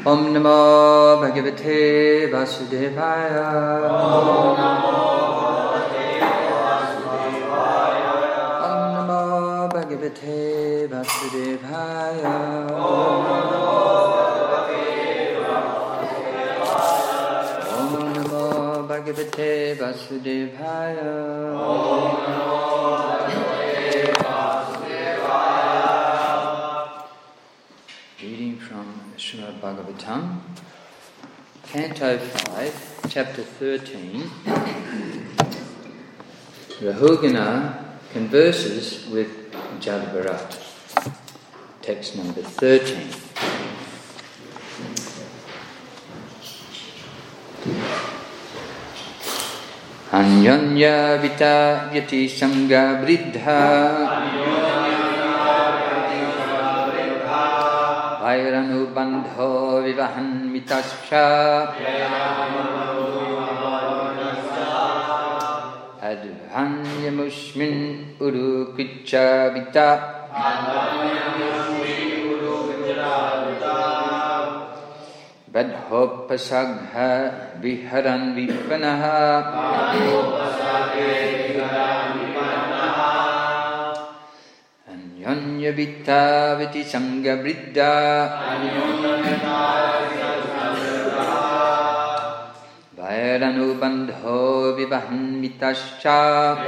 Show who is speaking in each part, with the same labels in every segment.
Speaker 1: Om Namo Bhagavate Vasudevaya. Om Namo Bhagavate Vasudevaya. Om Namo Bhagavate Vasudevaya. Reading from Srimad Bhagavatam, Canto 5, Chapter 13. Rahugana converses with Jadabharat. Text number 13. Anyanya vita yati sangha vriddha vairanu bandho vivahan mitascha advanyamushmin urukricha vita badhopasagha viharan vipanaha anyanya vita viti sangha vriddha vairanu bandho vivahan mitascha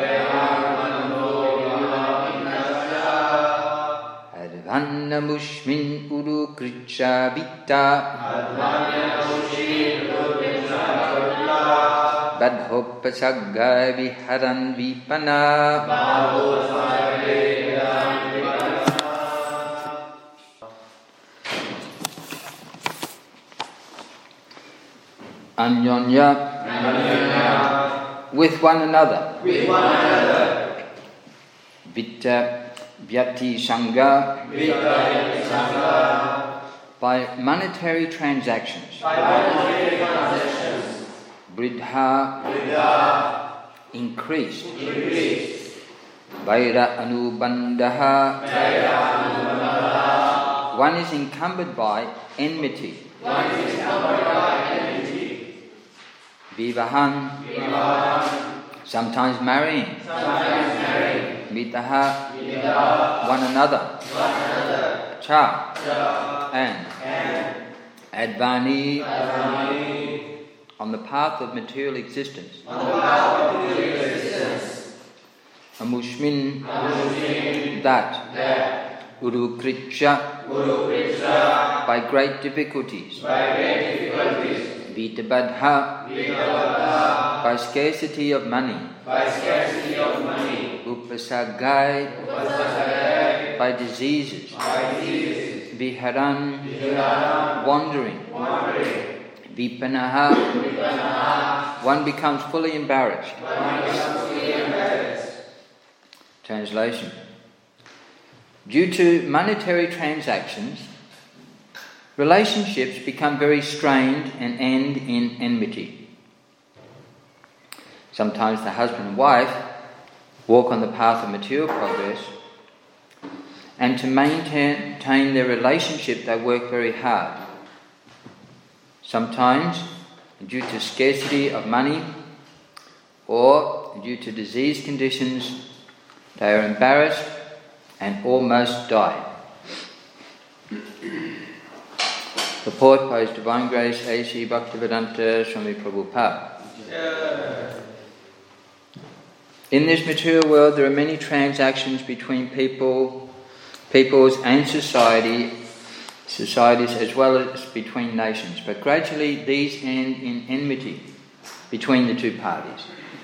Speaker 1: advanyamushmin urukricha vita badhopasagga viharan vipana Anyonya with one another. Vita Vyati Sangha by monetary transactions. Vriddha increased. Vaira Anubandha one is encumbered by enmity. Vivahan sometimes marrying. Mitaha one another. Cha and Advani on the path of material existence. Amushmin that. Urukricha by great difficulties. Vitabadha by scarcity of money. Upasagai by diseases. Viharan wandering. Vipanaha one becomes fully embarrassed. Translation. Due to monetary transactions, relationships become very strained and end in enmity. Sometimes the husband and wife walk on the path of material progress, and to maintain their relationship they work very hard. Sometimes, due to scarcity of money or due to disease conditions, they are embarrassed and almost die. Purport by His Divine Grace A.C. Bhaktivedanta Swami Prabhupada. In this material world there are many transactions between peoples and societies as well as between nations, but gradually these end in enmity between the two parties.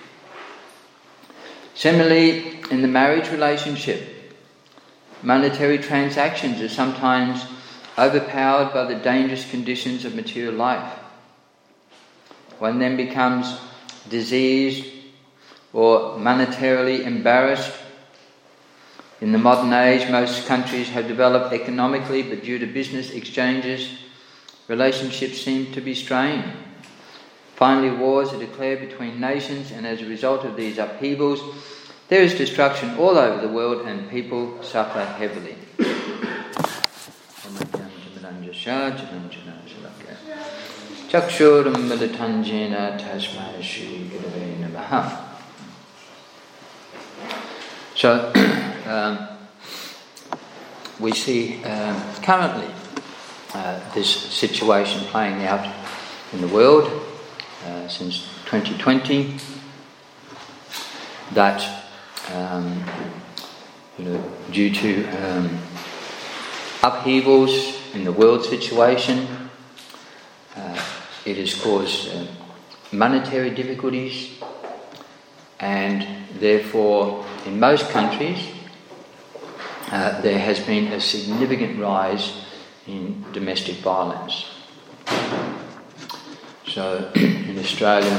Speaker 1: Similarly, in the marriage relationship, monetary transactions are sometimes overpowered by the dangerous conditions of material life. One then becomes diseased or monetarily embarrassed. In the modern age, most countries have developed economically, but due to business exchanges, relationships seem to be strained. Finally, wars are declared between nations, and as a result of these upheavals, there is destruction all over the world and people suffer heavily. Chakshuram Militanjena Tasmai Shri Gurave Namaha. So, we see currently this situation playing out in the world since 2020, that due to upheavals in the world situation, it has caused monetary difficulties, and therefore in most countries there has been a significant rise in domestic violence. So in Australia,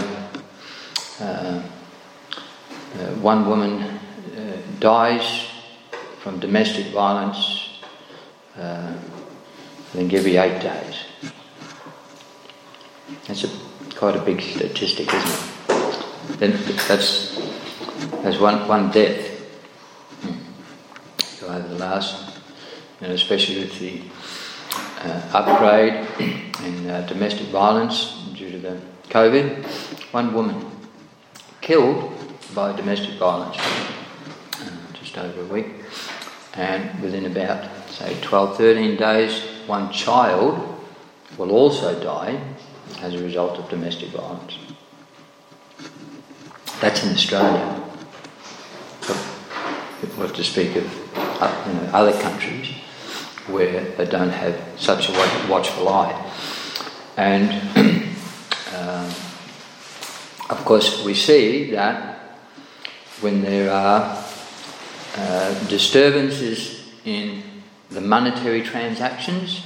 Speaker 1: one woman dies from domestic violence I think every 8 days. That's quite a big statistic, isn't it? Then that's one death. So over the last, especially with the upgrade in domestic violence due to the COVID, one woman killed by domestic violence just over a week, and within about, say, 12-13 days, one child will also die as a result of domestic violence. That's in Australia. What to speak of other countries where they don't have such a watchful eye. And of course we see that when there are disturbances in the monetary transactions,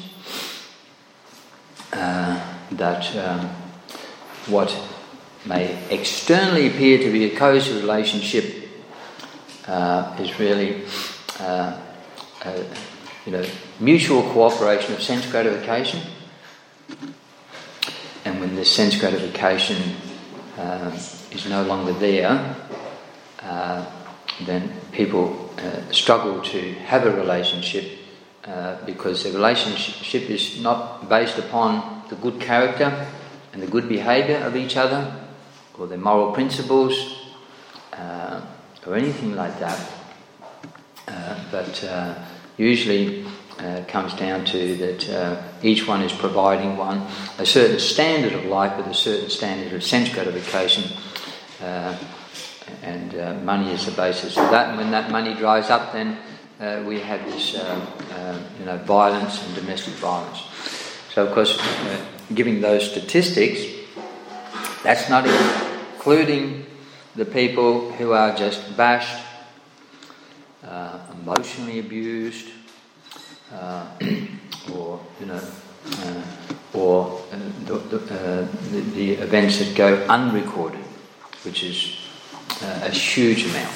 Speaker 1: that what may externally appear to be a cosy relationship is really mutual cooperation of sense gratification. And when this sense gratification is no longer there, then people struggle to have a relationship because the relationship is not based upon the good character and the good behaviour of each other, or their moral principles, or anything like that. But usually comes down to that each one is providing one a certain standard of life with a certain standard of sense gratification, and money is the basis of that. And when that money dries up, then we have this violence and domestic violence. So of course, giving those statistics, that's not including the people who are just bashed, emotionally abused, or the events that go unrecorded, which is a huge amount.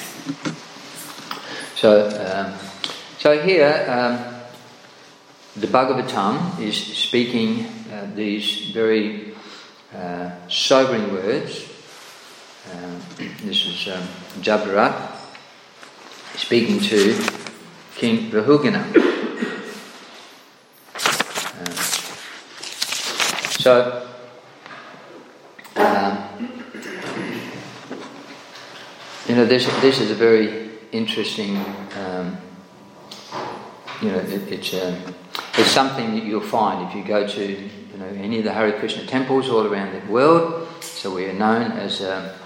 Speaker 1: So here, the Bhagavatam is speaking these very sobering words. This is Jabharat speaking to King Rahugana. This is a very interesting. It's something that you'll find if you go to any of the Hare Krishna temples all around the world. So we are known as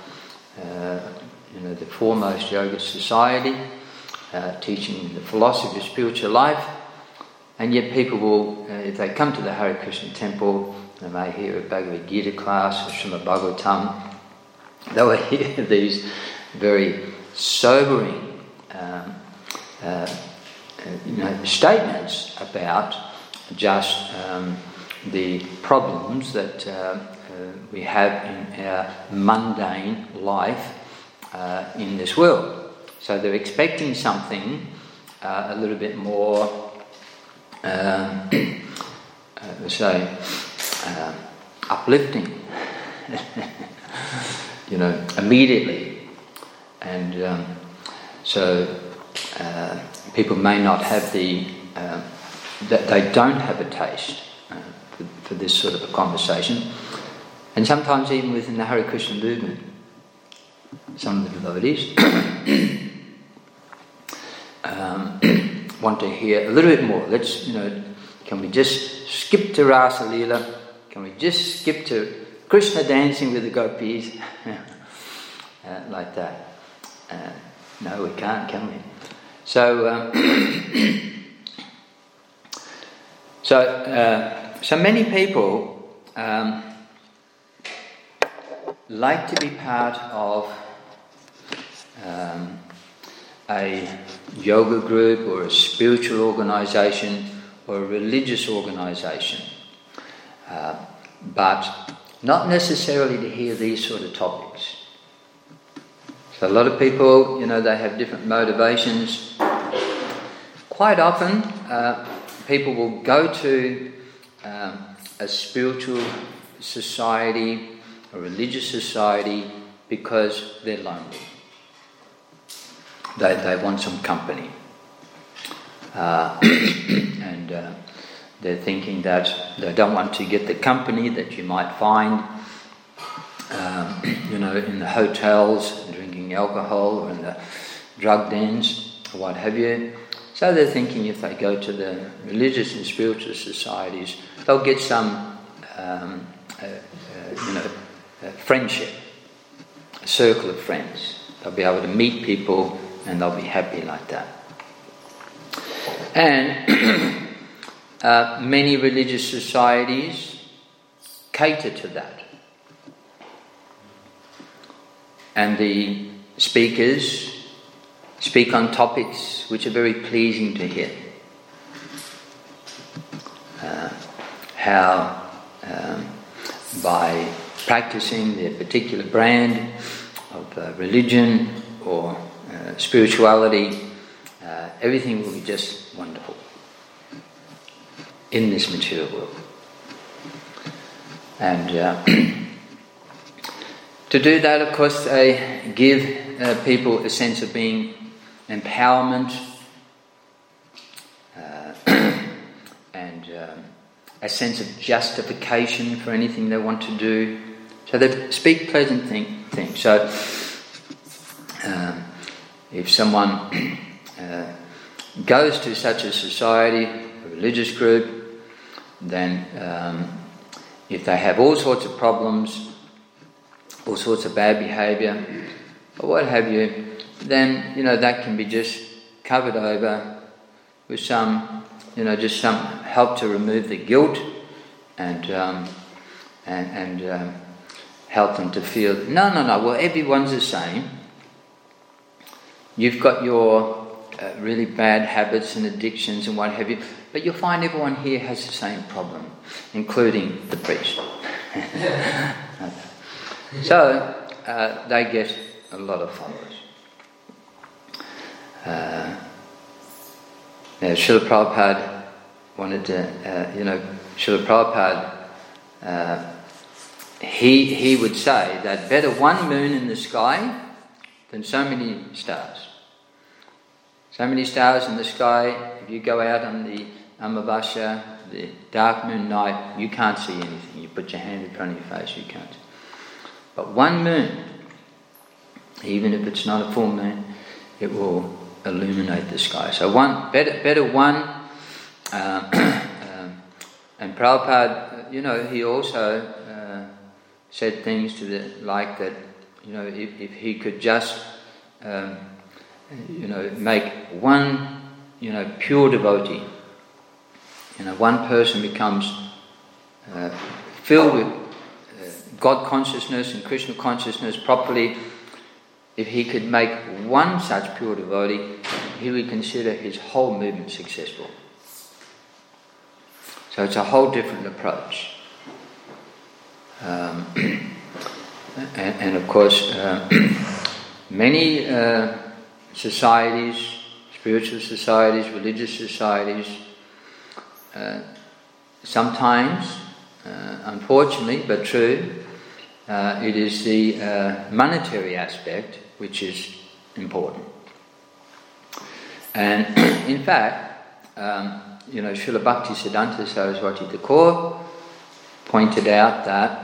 Speaker 1: the foremost yoga society, teaching the philosophy of spiritual life. And yet people will, if they come to the Hare Krishna temple, they may hear a Bhagavad Gita class or Srimad Bhagavatam. They will hear these very sobering statements about just the problems that we have in our mundane life in this world. So they're expecting something a little bit more, uplifting, immediately. And so people may not have that they don't have a taste for this sort of a conversation. And sometimes even within the Hare Krishna movement, some of the devotees want to hear a little bit more. Let's, can we just skip to Rasa Leela? Can we just skip to Krishna dancing with the gopis? Like that. No, we can't, can we? So, so many people like to be part of a yoga group or a spiritual organisation or a religious organisation, but not necessarily to hear these sort of topics. So a lot of people, they have different motivations. Quite often, people will go to a spiritual society, a religious society, because they're lonely. They want some company. And they're thinking that they don't want to get the company that you might find, in the hotels, drinking alcohol, or in the drug dens, or what have you. So they're thinking if they go to the religious and spiritual societies, they'll get some, friendship, a circle of friends. They'll be able to meet people and they'll be happy like that. And many religious societies cater to that. And the speakers speak on topics which are very pleasing to hear. How by practicing their particular brand of religion or spirituality, everything will be just wonderful in this material world. And to do that, of course, they give people a sense of being empowerment and a sense of justification for anything they want to do. So they speak pleasant things. So if someone goes to such a society, a religious group, then if they have all sorts of problems, all sorts of bad behaviour, or what have you, then that can be just covered over with some, just some help to remove the guilt and help them to feel no. Well, everyone's the same. You've got your really bad habits and addictions and what have you, but you'll find everyone here has the same problem, including the priest. So they get a lot of followers. Now, Srila Prabhupada wanted to, Srila Prabhupada, he would say that better one moon in the sky than so many stars. So many stars in the sky, if you go out on the Amavasya, the dark moon night, you can't see anything. You put your hand in front of your face, you can't. But one moon, even if it's not a full moon, it will illuminate the sky. So better one. And Prabhupada, he also said things to the like that, if he could just, make one, pure devotee, one person becomes filled with God consciousness and Krishna consciousness properly. If he could make one such pure devotee, he would consider his whole movement successful. So it's a whole different approach. And of course, many societies, spiritual societies, religious societies, sometimes, unfortunately, but true, it is the monetary aspect which is important. And in fact, Srila Bhaktisiddhanta Saraswati Thakur, pointed out that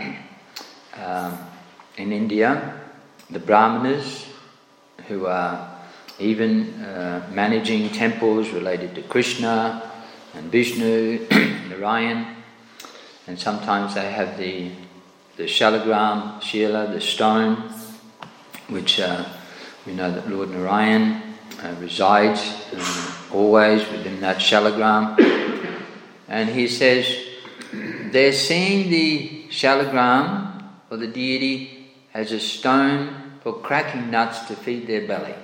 Speaker 1: in India, the Brahmanas, who are even managing temples related to Krishna and Vishnu, Narayan, and sometimes they have the shalagram, shila, the stone, which we know that Lord Narayan resides always within that shalagram. And he says they're seeing the shalagram or the deity as a stone for cracking nuts to feed their belly.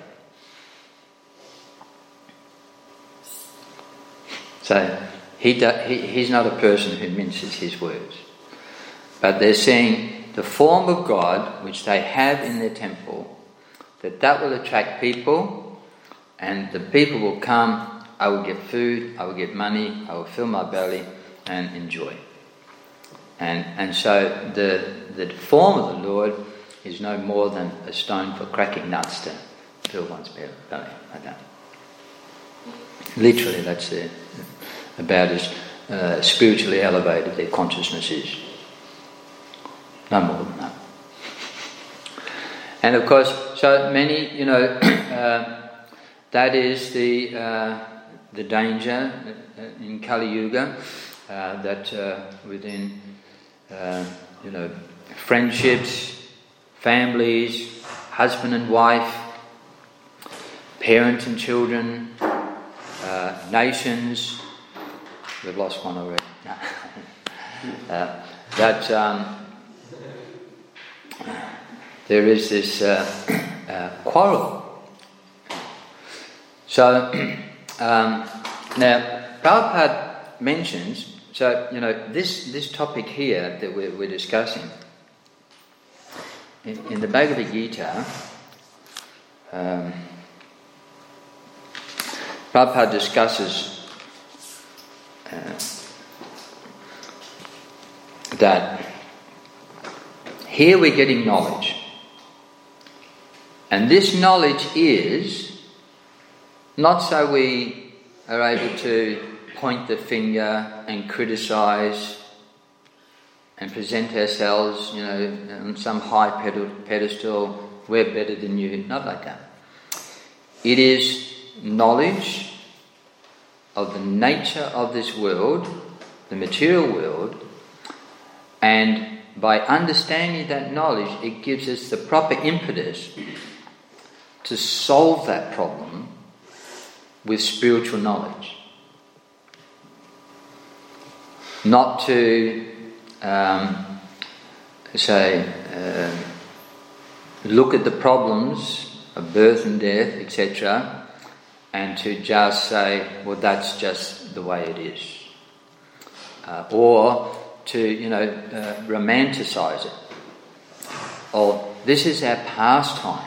Speaker 1: So he's not a person who minces his words. But they're seeing the form of God which they have in their temple, that will attract people, and the people will come, I will get food, I will get money, I will fill my belly and enjoy. And so the form of the Lord is no more than a stone for cracking nuts to fill one's belly. Like that. Literally, that's about as spiritually elevated their consciousness is. No more than that. And of course, so many, that is the danger in Kali Yuga, that within, friendships, families, husband and wife, parent and children, nations. We've lost one already. There is this quarrel. So now Prabhupada mentions, this topic here that we're discussing in the Bhagavad Gita. Prabhupada discusses that here we're getting knowledge. And this knowledge is not so we are able to point the finger and criticise and present ourselves, on some high pedestal, we're better than you. Not like that. It is knowledge of the nature of this world, the material world, and by understanding that knowledge, it gives us the proper impetus to solve that problem with spiritual knowledge. Not to look at the problems of birth and death, etc., and to just say, well, that's just the way it is. Or to, romanticize it. Or this is our pastime.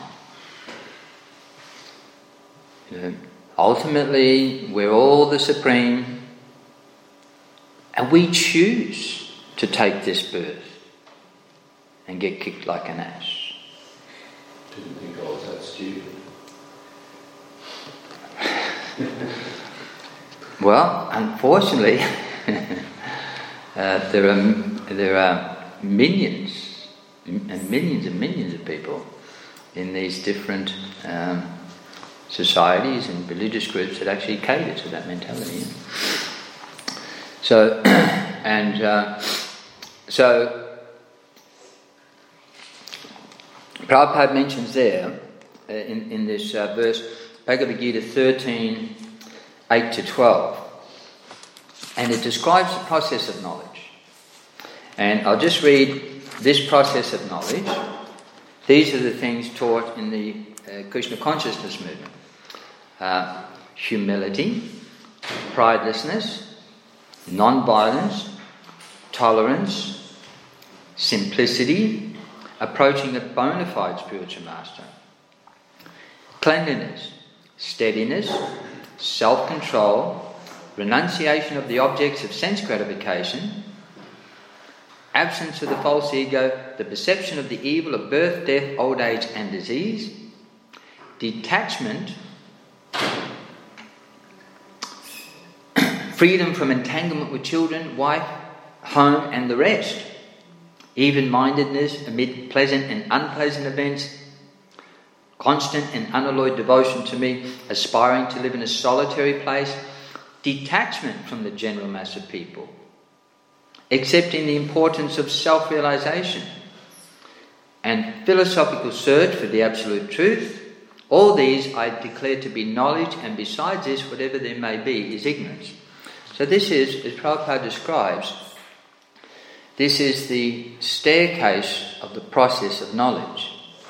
Speaker 1: Ultimately, we're all the supreme, and we choose to take this birth and get kicked like an ass.
Speaker 2: Didn't think I was that stupid.
Speaker 1: Well, unfortunately, there are millions and millions of people in these different societies and religious groups that actually cater to that mentality. So Prabhupada mentions there in this verse, Bhagavad Gita 13, 8 to 12, and it describes the process of knowledge. And I'll just read this process of knowledge. These are the things taught in the Krishna consciousness movement. Humility, pridelessness, non-violence, tolerance, simplicity, approaching a bona fide spiritual master, cleanliness, steadiness, self-control, renunciation of the objects of sense gratification, absence of the false ego, the perception of the evil of birth, death, old age and disease, detachment, freedom from entanglement with children, wife, home and the rest. Even-mindedness amid pleasant and unpleasant events. Constant and unalloyed devotion to me. Aspiring to live in a solitary place. Detachment from the general mass of people. Accepting the importance of self-realization. And philosophical search for the absolute truth. All these I declare to be knowledge, and besides this, whatever there may be is ignorance. So this is, as Prabhupada describes, this is the staircase of the process of knowledge.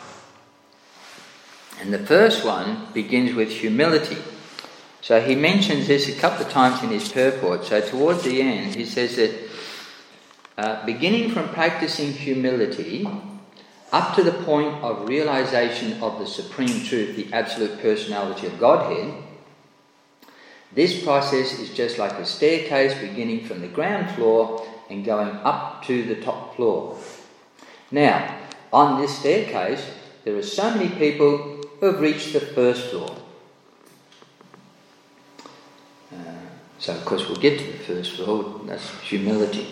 Speaker 1: And the first one begins with humility. So he mentions this a couple of times in his purport. So towards the end, he says that beginning from practicing humility up to the point of realization of the supreme truth, the absolute personality of Godhead, this process is just like a staircase beginning from the ground floor and going up to the top floor. Now, on this staircase, there are so many people who have reached the first floor. So, of course, we'll get to the first floor. That's humility.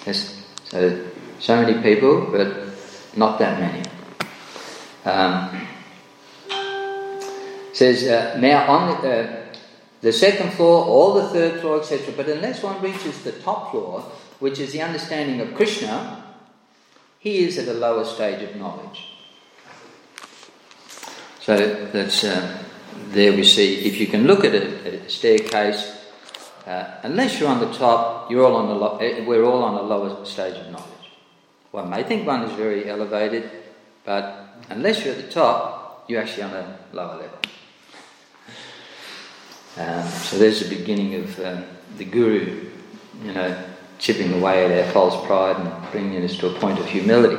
Speaker 1: So many people, but not that many. Says, now on the second floor, all the third floor, etc. But unless one reaches the top floor, which is the understanding of Krishna, he is at a lower stage of knowledge. So that's there we see, if you can look at a staircase, unless you're on the top, we're all on a lower stage of knowledge. One may think one is very elevated, but unless you're at the top, you're actually on a lower level. So there's the beginning of the Guru, chipping away at our false pride and bringing us to a point of humility.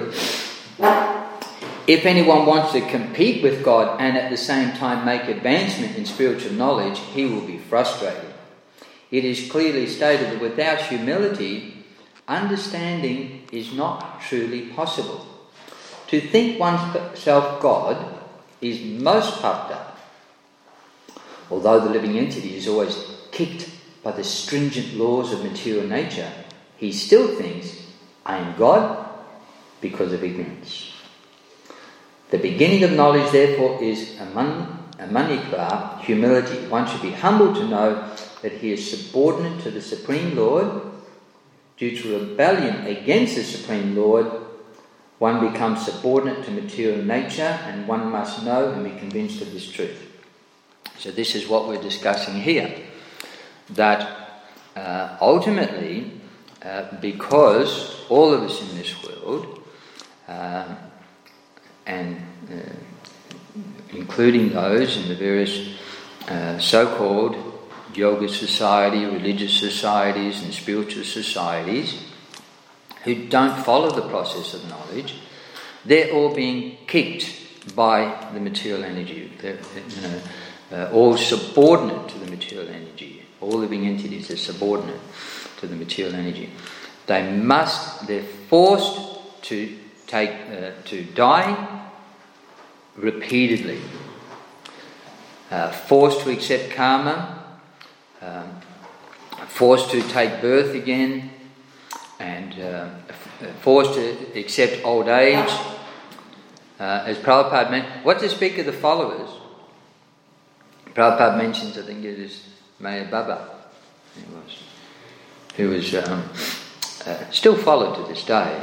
Speaker 1: If anyone wants to compete with God and at the same time make advancement in spiritual knowledge, he will be frustrated. It is clearly stated that without humility, understanding is not truly possible. To think oneself God is most puffed up. Although the living entity is always kicked by the stringent laws of material nature, he still thinks, I am God because of ignorance. The beginning of knowledge, therefore, is amanikva, humility. One should be humble to know that he is subordinate to the Supreme Lord. Due to rebellion against the Supreme Lord, one becomes subordinate to material nature, and one must know and be convinced of this truth. So this is what we're discussing here. That ultimately, because all of us in this world, and including those in the various so-called yoga society, religious societies and spiritual societies who don't follow the process of knowledge, they're all being kicked by the material energy. They're all subordinate to the material energy. All living entities are subordinate to the material energy. They're forced to die repeatedly, forced to accept karma, forced to take birth again, and forced to accept old age. As Prabhupada mentioned, what to speak of the followers? Prabhupada mentions, I think it is Maya Baba, who was still followed to this day.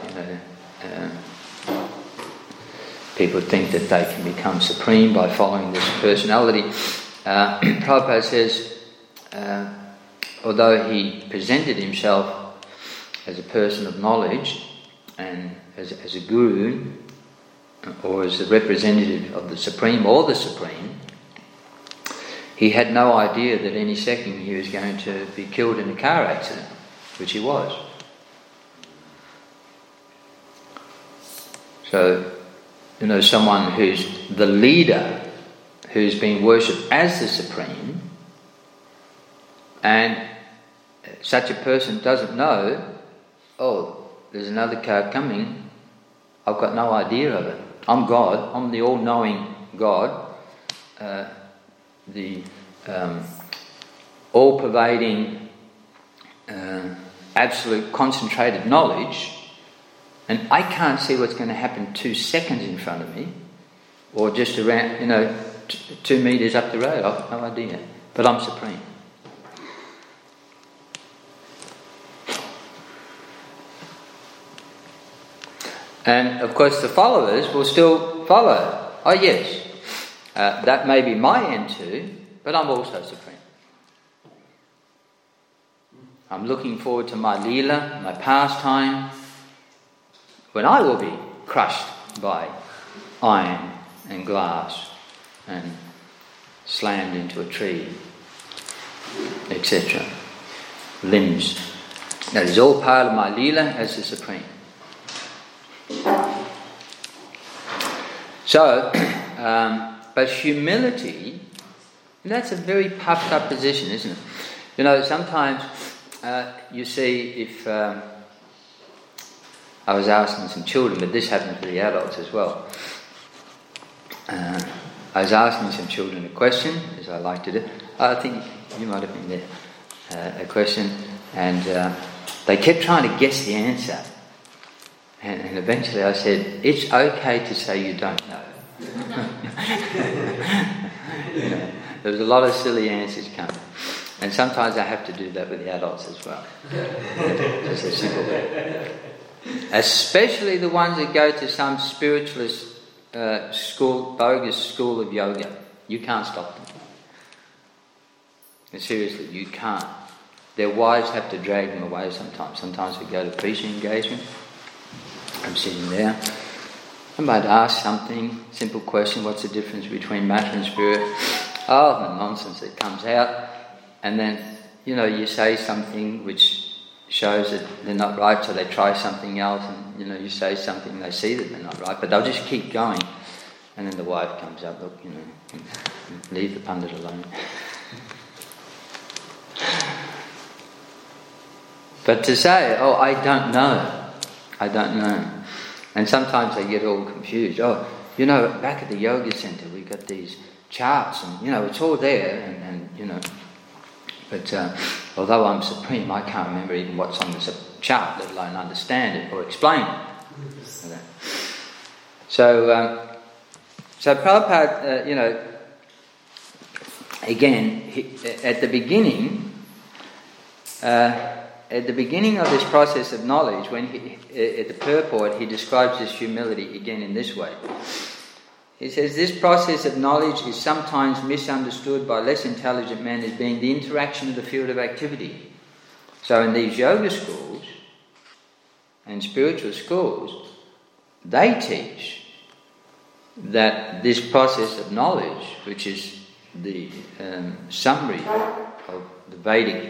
Speaker 1: People think that they can become supreme by following this personality. Prabhupada says, although he presented himself as a person of knowledge and as a guru, or as the representative of the Supreme or the Supreme, he had no idea that any second he was going to be killed in a car accident, which he was. So, someone who's the leader, who's being worshipped as the Supreme, and such a person doesn't know, there's another car coming, I've got no idea of it. I'm God, I'm the all-knowing God, the all-pervading absolute concentrated knowledge, and I can't see what's going to happen 2 seconds in front of me, or just around, 2 metres up the road. I've no idea. But I'm supreme. And of course the followers will still follow. Oh yes, that may be my end too, but I'm also supreme. I'm looking forward to my Leela, my pastime, when I will be crushed by iron and glass and slammed into a tree, etc. Limbs. That is all part of my Leela as the Supreme. So, but humility, that's a very puffed up position, isn't it? Sometimes you see if... I was asking some children, but this happens to the adults as well. I was asking some children a question, as I like to do. I think you might have been there. A question, and they kept trying to guess the answer. And eventually I said, it's okay to say you don't know. There was a lot of silly answers coming. And sometimes I have to do that with the adults as well. Just a simple way. Especially the ones that go to some spiritualist bogus school of yoga. You can't stop them. And seriously, you can't. Their wives have to drag them away sometimes. Sometimes we go to preaching engagement. I'm sitting there. I might ask something, simple question, what's the difference between matter and spirit? Oh, the nonsense that comes out. And then, you say something which shows that they're not right, so they try something else, and you say something and they see that they're not right, but they'll just keep going. And then the wife comes up, look, leave the pundit alone. But to say, oh, I don't know. And sometimes they get all confused. Oh, back at the yoga centre we got these charts, and it's all there, and but although I'm supreme, I can't remember even what's on the chart, let alone understand it or explain it. So Prabhupada, again, at the beginning of this process of knowledge, when at the purport, he describes this humility again in this way. He says, this process of knowledge is sometimes misunderstood by less intelligent men as being the interaction of the field of activity. So in these yoga schools and spiritual schools, they teach that this process of knowledge, which is the summary of the Vedic,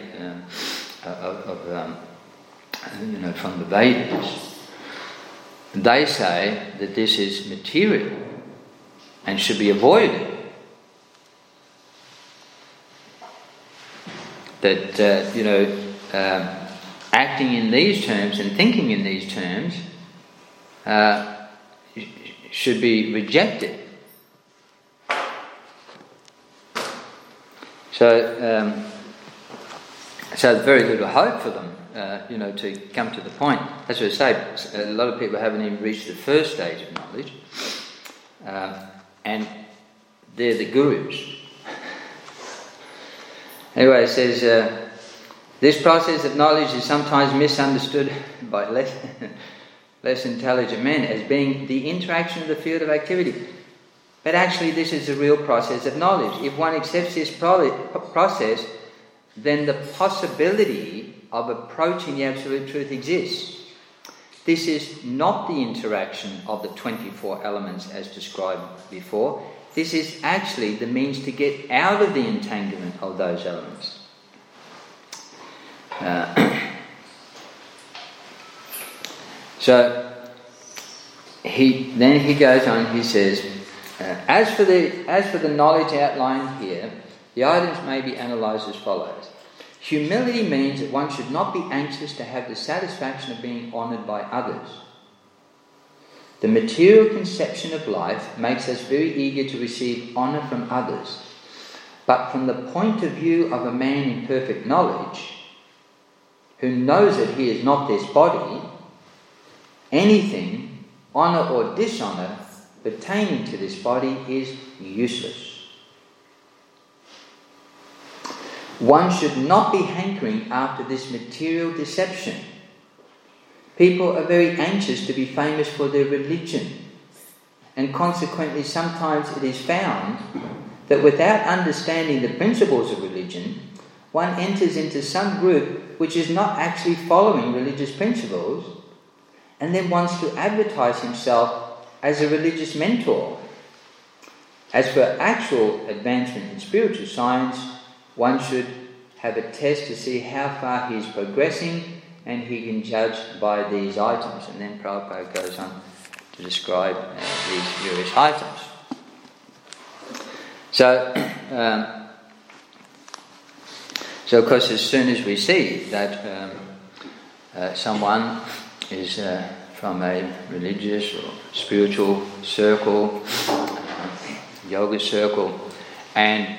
Speaker 1: from the Vedas, they say that this is material and should be avoided. That acting in these terms and thinking in these terms should be rejected. So there's very little hope for them, to come to the point. As I say, a lot of people haven't even reached the first stage of knowledge. And they're the gurus. Anyway, it says, this process of knowledge is sometimes misunderstood by less intelligent men as being the interaction of the field of activity. But actually this is the real process of knowledge. If one accepts this process, then the possibility of approaching the Absolute Truth exists. This is not the interaction of the 24 elements as described before. This is actually the means to get out of the entanglement of those elements. So he goes on. He says, as for the knowledge outlined here, the items may be analysed as follows. Humility means that one should not be anxious to have the satisfaction of being honoured by others. The material conception of life makes us very eager to receive honour from others. But from the point of view of a man in perfect knowledge, who knows that he is not this body, anything, honour or dishonour, pertaining to this body is useless. One should not be hankering after this material deception. People are very anxious to be famous for their religion, and consequently sometimes it is found that without understanding the principles of religion, one enters into some group which is not actually following religious principles, and then wants to advertise himself as a religious mentor. As for actual advancement in spiritual science, one should have a test to see how far he is progressing, and he can judge by these items. And then Prabhupada goes on to describe these various items. So of course, as soon as we see that someone is from a religious or spiritual circle, yoga circle, and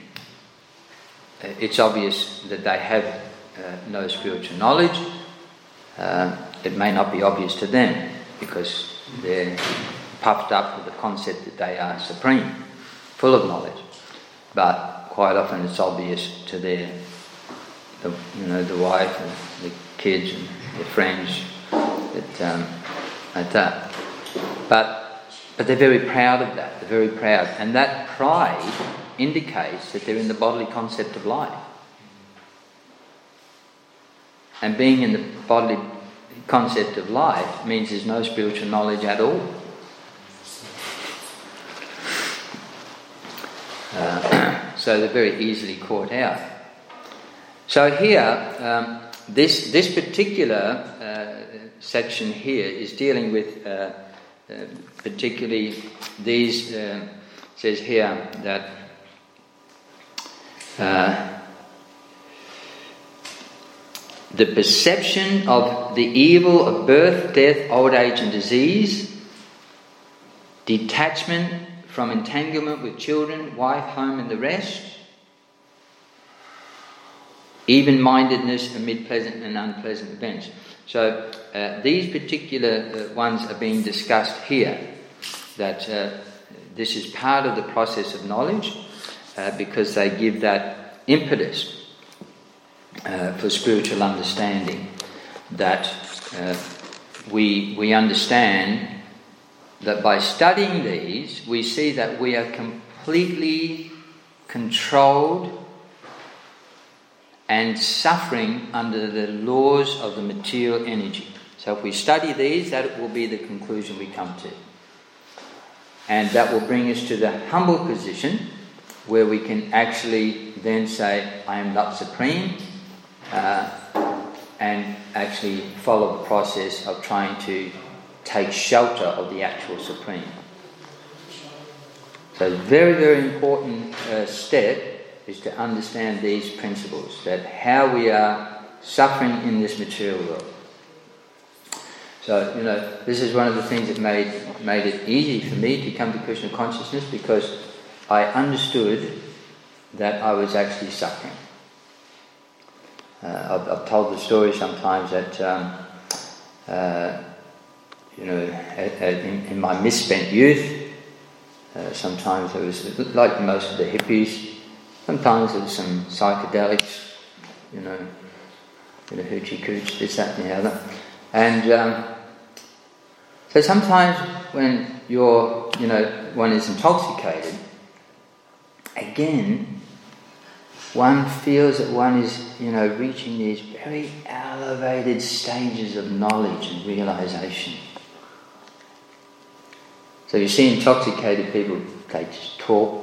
Speaker 1: it's obvious that they have no spiritual knowledge, it may not be obvious to them because they're puffed up with the concept that they are supreme, full of knowledge. But quite often it's obvious to the wife and the kids and their friends that like that. But they're very proud of that. They're very proud, and that pride indicates that they're in the bodily concept of life. And being in the bodily concept of life means there's no spiritual knowledge at all. So they're very easily caught out. So here, this particular section here is dealing with particularly these, says here that the perception of the evil of birth, death, old age and disease, detachment from entanglement with children, wife, home and the rest, even-mindedness amid pleasant and unpleasant events. So these particular ones are being discussed here, that this is part of the process of knowledge because they give that impetus for spiritual understanding, that we understand that by studying these, we see that we are completely controlled and suffering under the laws of the material energy. So if we study these, that will be the conclusion we come to. And that will bring us to the humble position where we can actually then say, I am not supreme, and actually follow the process of trying to take shelter of the actual supreme. So very, very important step is to understand these principles, that how we are suffering in this material world. So, this is one of the things that made it easy for me to come to Krishna consciousness, because I understood that I was actually suffering. I've told the story sometimes that, in my misspent youth, sometimes there was, like most of the hippies, sometimes there was some psychedelics, hoochie cooch, this, that and the other. And so sometimes when one is intoxicated, again, one feels that one is, reaching these very elevated stages of knowledge and realization. So you see intoxicated people, they just talk.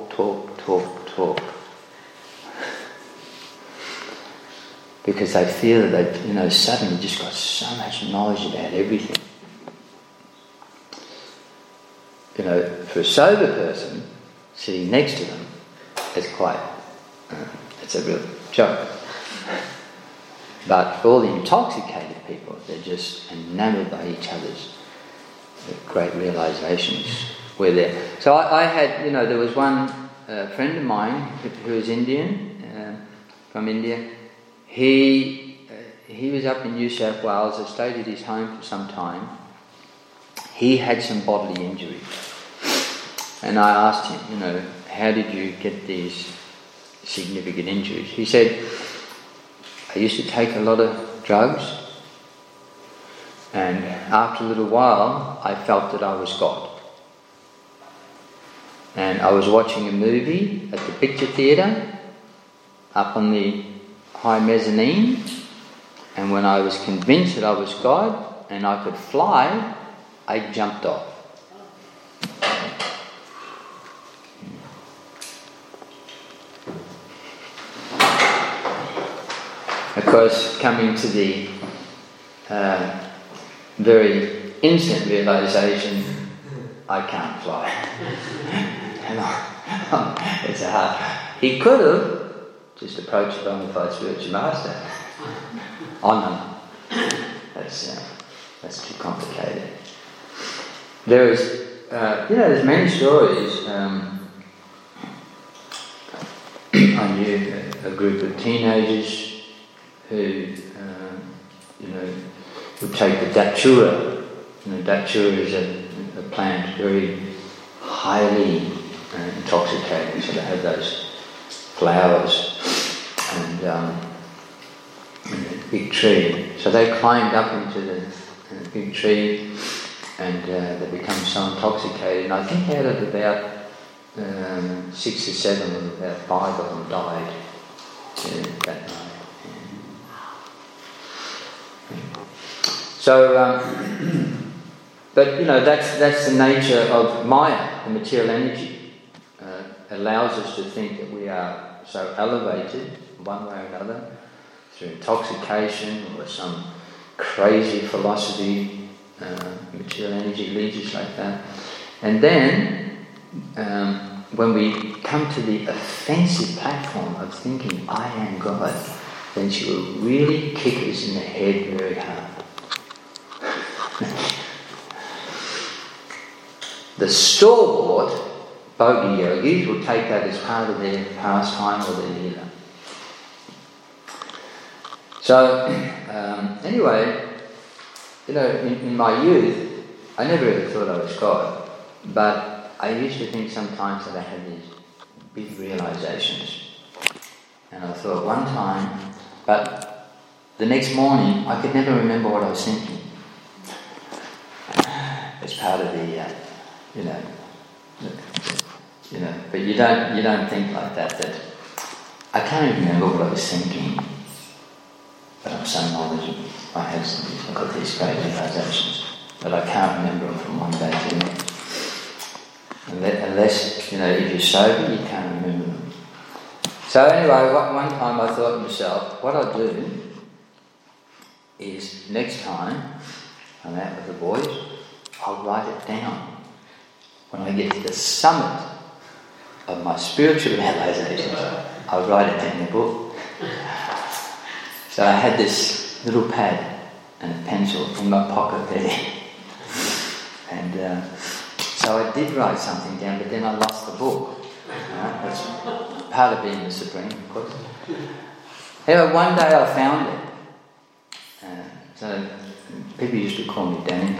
Speaker 1: Because they feel that they've, suddenly just got so much knowledge about everything. For a sober person, sitting next to them, it's a real joke. But for all the intoxicated people, they're just enamoured by each other's great realizations. We're there. So I had, there was one friend of mine who was Indian, from India. He he was up in New South Wales. I stayed at his home for some time. He had some bodily injuries. And I asked him, how did you get these significant injuries? He said, I used to take a lot of drugs, and after a little while I felt that I was God. And I was watching a movie at the picture theatre up on the high mezzanine, and when I was convinced that I was God and I could fly, I jumped off. Of course, coming to the very instant realisation, I can't fly. It's a hard. He could have just approached the bona fide spiritual master. Oh no, that's too complicated. There's many stories. I knew a group of teenagers who, would take the datura. Datura is a plant very highly intoxicating, so they have those flowers and a big tree. So they climbed up into the big tree and they become so intoxicated. And I think out of about 6 or 7 of about 5 of them died that night. So, but that's the nature of Maya, the material energy. Allows us to think that we are so elevated one way or another through intoxication or some crazy philosophy. Material energy leads us like that. And then, when we come to the offensive platform of thinking, I am God, then she will really kick us in the head very hard. The stalwart bogey yogis will take that as part of their pastime or their lila. So, anyway, in my youth, I never ever thought I was God, but I used to think sometimes that I had these big realizations. And I thought one time, but the next morning I could never remember what I was thinking. It's part of the, but you don't think like that I can't even remember what I was thinking, but I'm so knowledgeable. I've got these great realizations, but I can't remember them from one day to the next. Unless, if you're sober, you can't remember them. So anyway, one time I thought to myself, what I'll do is next time I'm out with the boys, I'll write it down. When I get to the summit of my spiritual realizations, I'll write it down in the book. So I had this little pad and a pencil in my pocket there. And so I did write something down, but then I lost the book. That's part of being the Supreme, of course. Anyway, one day I found it. So people used to call me Danny.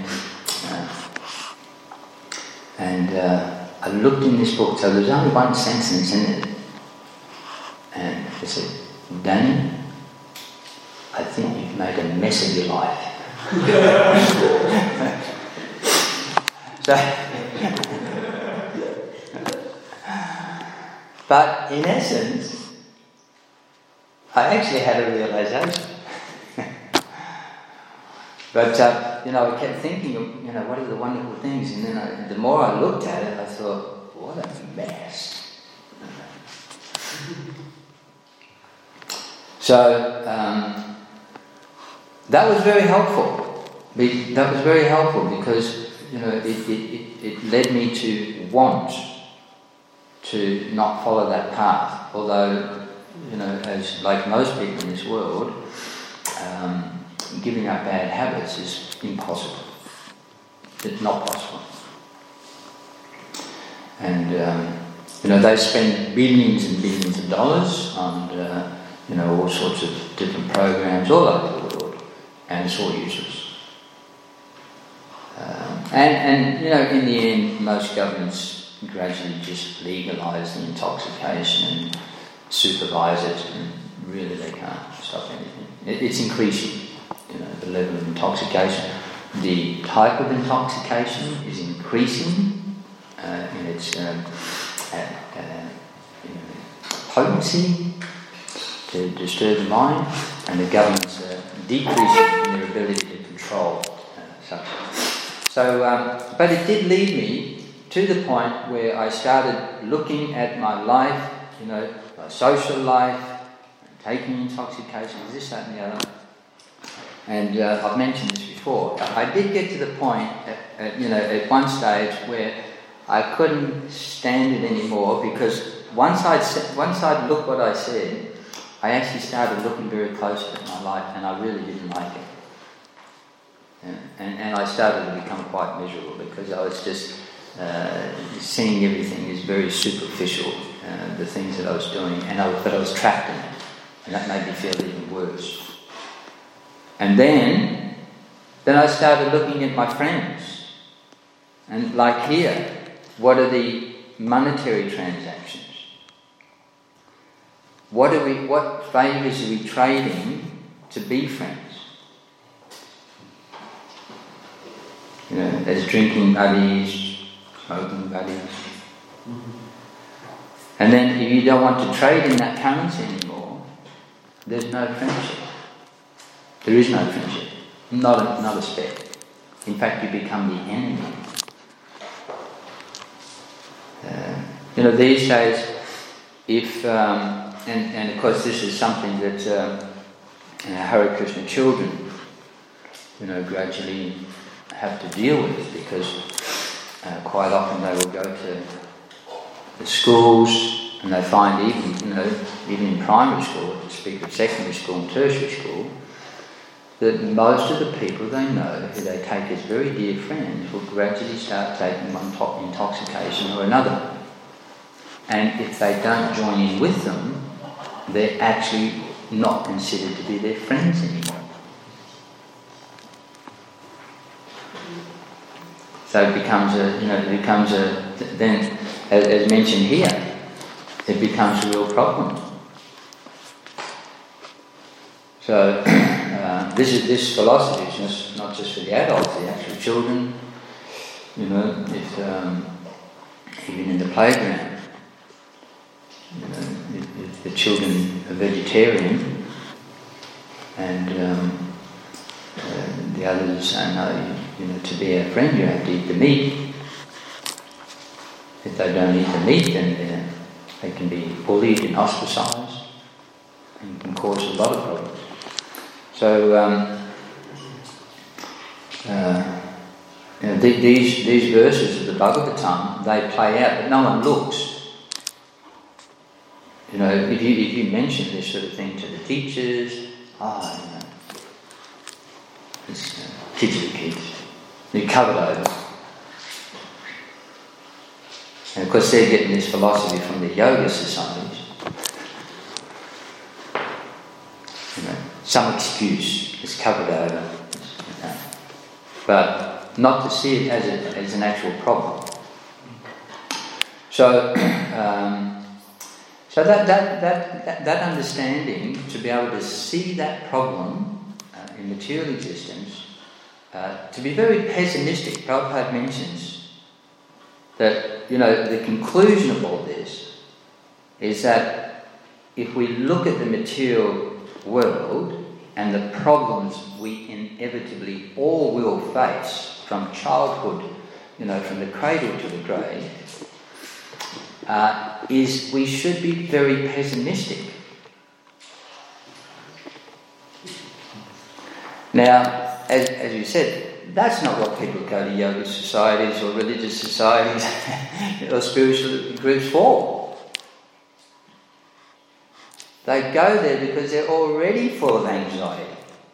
Speaker 1: And I looked in this book, so there's only one sentence in it. And it said, Danny, I think you've made a mess of your life. But in essence, I actually had a realization. But, I kept thinking, what are the wonderful things? And then the more I looked at it, I thought, what a mess. So, that was very helpful. That was very helpful because, it led me to want to not follow that path. Although, as like most people in this world, giving up bad habits is impossible. It's not possible. And, they spend billions and billions of dollars on, all sorts of different programs all over the world, and it's all useless. And in the end, most governments gradually just legalise the intoxication and supervise it, and really they can't stop anything. It's increasing, the level of intoxication. The type of intoxication is increasing in its potency to disturb the mind, and the governments are decreasing in their ability to control such. So, but it did lead me to the point where I started looking at my life, my social life, taking intoxication, this, that and the other. And I've mentioned this before. I did get to the point, at one stage where I couldn't stand it anymore, because once I'd looked what I said, I actually started looking very closely at my life, and I really didn't like it. And I started to become quite miserable, because I was just seeing everything as very superficial, the things that I was doing, but I was trapped in it, and that made me feel even worse. And then I started looking at my friends, and like here, what are the monetary transactions? What favours are we trading to be friends? There's drinking buddies, smoking buddies. Mm-hmm. And then if you don't want to trade in that currency anymore, there's no friendship. There is no friendship. Not a speck. In fact, you become the enemy. These days, if and of course this is something that Hare Krishna children, gradually have to deal with, because quite often they will go to the schools, and they find even in primary school, to speak of secondary school and tertiary school, that most of the people they know, who they take as very dear friends, will gradually start taking one intoxication or another. And if they don't join in with them, they're actually not considered to be their friends anymore. So it becomes then, as mentioned here, it becomes a real problem. So this philosophy is not just for the adults, the actual children. If even in the playground, if the children are vegetarian, and the others say, no, to be a friend you have to eat the meat. If they don't eat the meat, then they can be bullied and ostracised, and can cause a lot of problems. So these verses of the Bhagavatam, they play out, but no one looks. If you mention this sort of thing to the teachers, teach the kids. They're covered over. And of course they're getting this philosophy from the yoga societies. Some excuse is covered over. But not to see it as an actual problem. So that understanding, to be able to see that problem in material existence, to be very pessimistic, Prabhupada mentions that, the conclusion of all this is that if we look at the material world and the problems we inevitably all will face from childhood, from the cradle to the grave, is we should be very pessimistic. Now, as you said, that's not what people go to yoga societies or religious societies or spiritual groups for. They go there because they're already full of anxiety.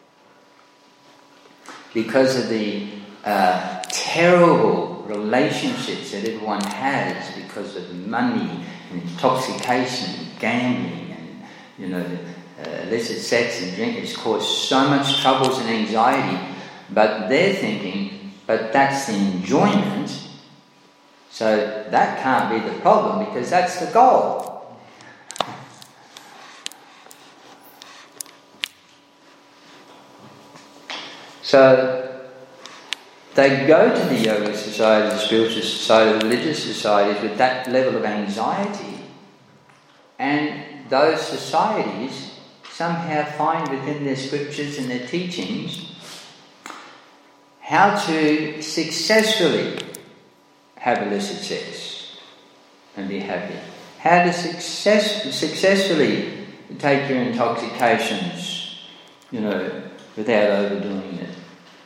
Speaker 1: Because of the terrible relationships that everyone has because of money and intoxication and gambling and, illicit sex and drink has caused so much troubles and anxiety, but they're thinking, but that's the enjoyment, so that can't be the problem because that's the goal. So they go to the yoga society, the spiritual society, the religious societies with that level of anxiety, and those societies somehow find within their scriptures and their teachings how to successfully have illicit sex and be happy. How to successfully take your intoxications, without overdoing it.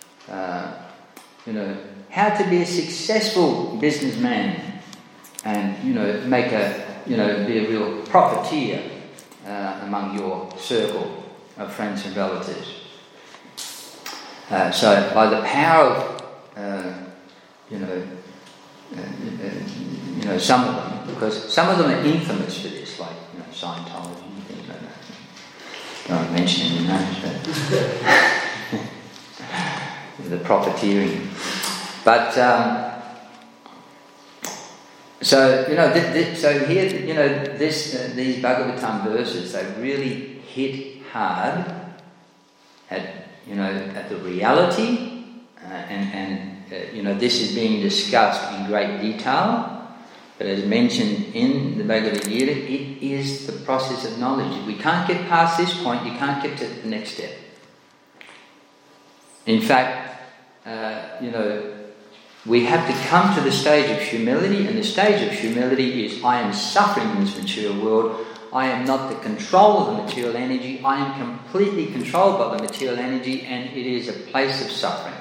Speaker 1: How to be a successful businessman and, make be a real profiteer among your circle of friends and relatives. So by the power of, some of them, because some of them are infamous for this, like, Scientology and things like that. I won't mention any names, but the profiteering. But so here, these Bhagavatam verses, they really hit hard at the reality, and this is being discussed in great detail. But as mentioned in the Bhagavad Gita, it is the process of knowledge. If we can't get past this point, you can't get to the next step. In fact, we have to come to the stage of humility, and the stage of humility is, I am suffering in this material world. I am not the control of the material energy. I am completely controlled by the material energy, and it is a place of suffering.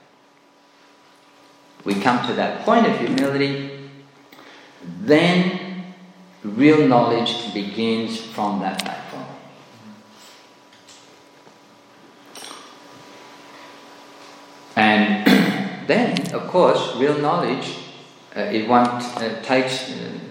Speaker 1: We come to that point of humility, then real knowledge begins from that platform. And then, of course, real knowledge, if one takes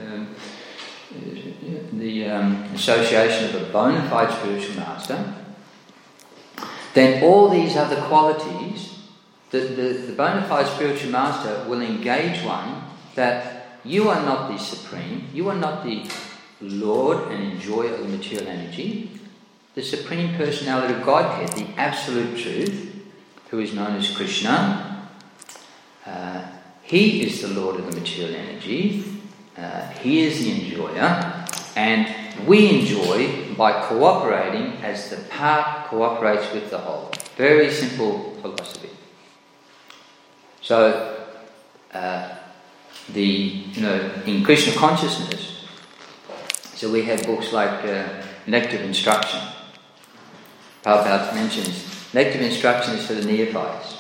Speaker 1: the association of a bona fide spiritual master, then all these other qualities, the bona fide spiritual master will engage one that you are not the supreme, you are not the Lord and enjoyer of the material energy. The Supreme Personality of Godhead, the Absolute Truth, who is known as Krishna, he is the Lord of the material energy, he is the enjoyer, and we enjoy by cooperating as the part cooperates with the whole. Very simple philosophy. So, in Krishna consciousness, so we have books like Nectar of Instruction. Prabhupada mentions Nectar of Instruction is for the neophytes.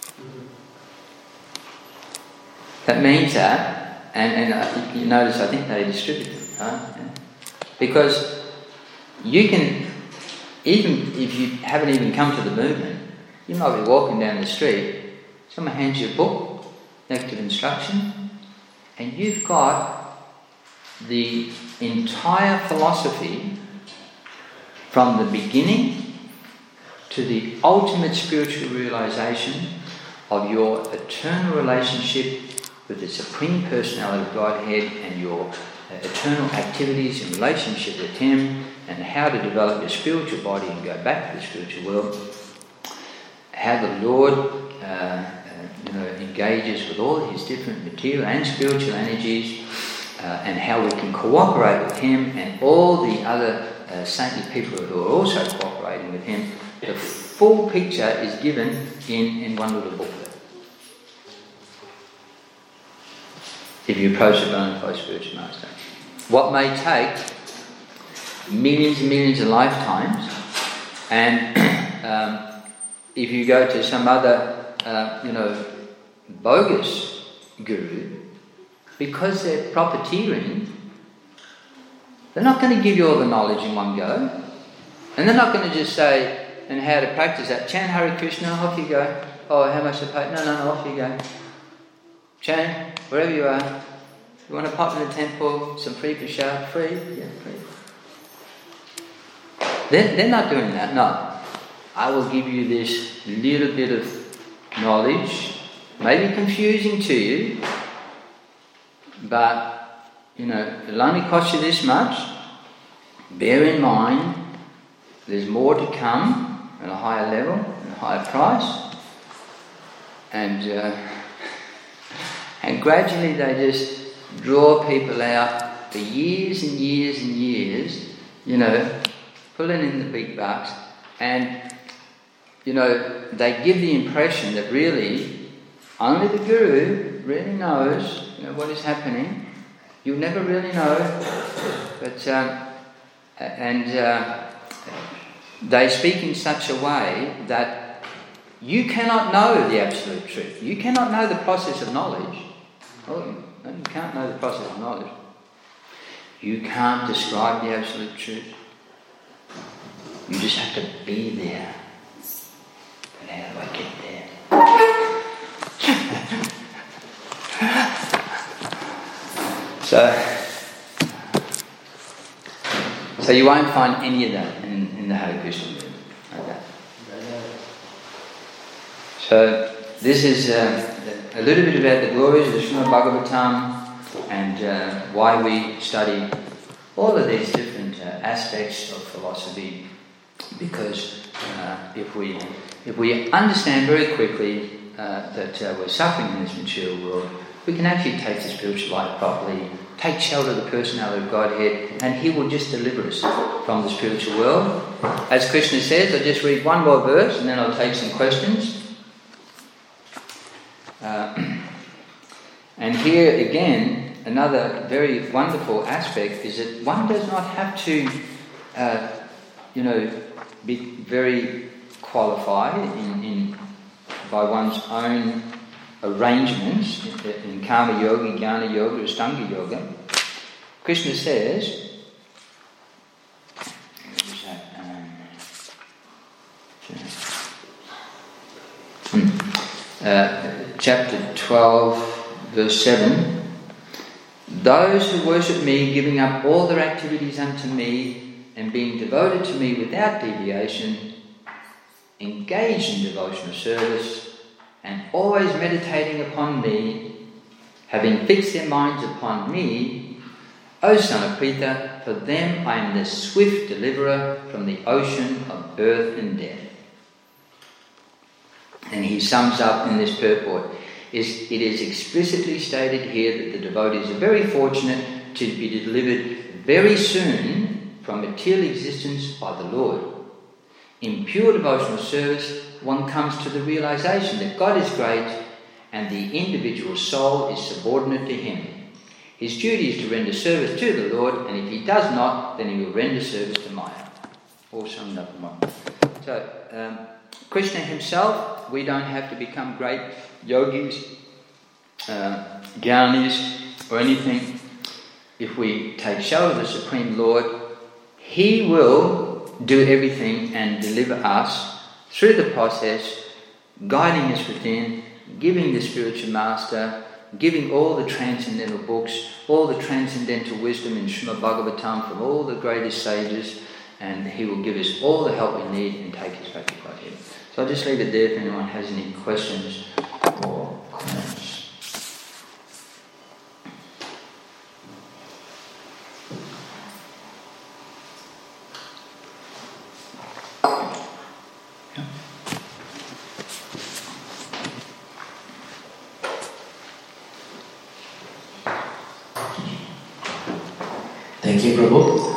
Speaker 1: That means that, and I think you notice, I think they distribute them, right? Because you can, even if you haven't even come to the movement, you might be walking down the street, someone hands you a book, Nectar of Instruction, and you've got the entire philosophy from the beginning to the ultimate spiritual realization of your eternal relationship with the Supreme Personality of Godhead and your eternal activities in relationship with Him, and how to develop your spiritual body and go back to the spiritual world. How the Lord engages with all His different material and spiritual energies, and how we can cooperate with Him and all the other saintly people who are also cooperating with Him. The full picture is given in one little booklet. If you approach a bona fide spiritual master, what may take millions and millions of lifetimes, and if you go to some other bogus guru, because they're profiteering, they're not going to give you all the knowledge in one go, and they're not going to just say, and how to practice that, chant Hare Krishna, off you go. Oh, how much to pay? No, off you go. Chant wherever you are. You want to pop in the temple, some free prasad? Free? Yeah, free. They're not doing that, no. I will give you this little bit of knowledge, maybe confusing to you, but, it'll only cost you this much. Bear in mind, there's more to come at a higher level, at a higher price. And gradually they just draw people out for years and years and years, pulling in the big bucks. And, they give the impression that really only the Guru really knows, what is happening. You'll never really know. But, they speak in such a way that you cannot know the absolute truth. You cannot know the process of knowledge. Oh, no, you can't know the process of knowledge. You can't describe the absolute truth. You just have to be there. But how do I get there? So you won't find any of that in the Hare Krishna movement. Okay. So this is a little bit about the glories of the Srimad Bhagavatam and why we study all of these different aspects of philosophy. Because if we understand very quickly that we're suffering in this material world, we can actually take the spiritual life properly, take shelter of the personality of Godhead, and He will just deliver us from the spiritual world. As Krishna says, I'll just read one more verse and then I'll take some questions. And here again, another very wonderful aspect is that one does not have to, be very qualified in by one's own arrangements in Karma Yoga, Jnana Yoga, Ashtanga Yoga. Krishna says, chapter 12, verse 7, those who worship me, giving up all their activities unto me, and being devoted to me without deviation, engaged in devotional service, and always meditating upon me, having fixed their minds upon me, O son of Pritha, for them I am the swift deliverer from the ocean of birth and death. And he sums up in this purport, it is explicitly stated here that the devotees are very fortunate to be delivered very soon from material existence by the Lord. In pure devotional service, one comes to the realization that God is great and the individual soul is subordinate to Him. His duty is to render service to the Lord, and if he does not, then he will render service to Maya. All summed up in one. So, Krishna himself, we don't have to become great yogis, jnanis, or anything. If we take shelter of the Supreme Lord, He will do everything and deliver us through the process, guiding us within, giving the spiritual master, giving all the transcendental books, all the transcendental wisdom in Srimad Bhagavatam from all the greatest sages, and He will give us all the help we need and take us back to Godhead. So I'll just leave it there if anyone has any questions or comments.
Speaker 3: Thank you, Prabhu.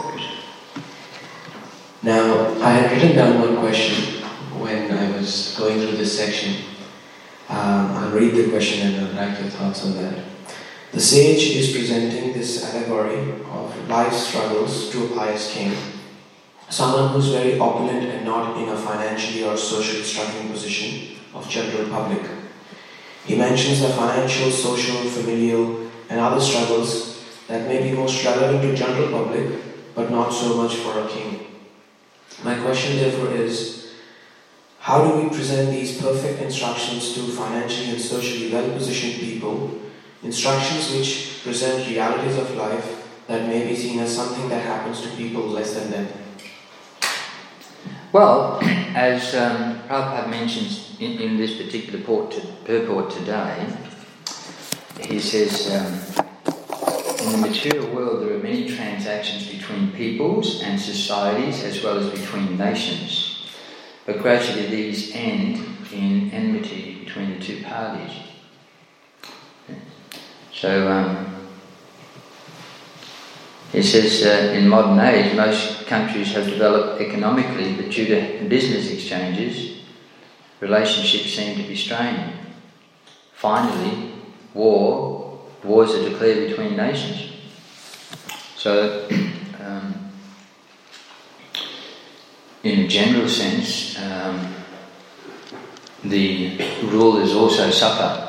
Speaker 3: Now, I had written down one question when I was going through this section. I'll read the question and I'll write your thoughts on that. The sage is presenting this allegory of life's struggles to a pious king, someone who's very opulent and not in a financially or socially struggling position of general public. He mentions the financial, social, familial, and other struggles that may be most relevant to general public, but not so much for a king. My question therefore is, how do we present these perfect instructions to financially and socially well-positioned people, instructions which present realities of life that may be seen as something that happens to people less than them?
Speaker 1: Well, as Prabhupada mentions in this particular purport today, he says, in the material world there are many transactions between peoples and societies as well as between nations, but gradually these end in enmity between the two parties. So he says in modern age most countries have developed economically, but due to business exchanges, relationships seem to be strained. Finally, wars are declared between nations. So, in a general sense, the rulers also suffer.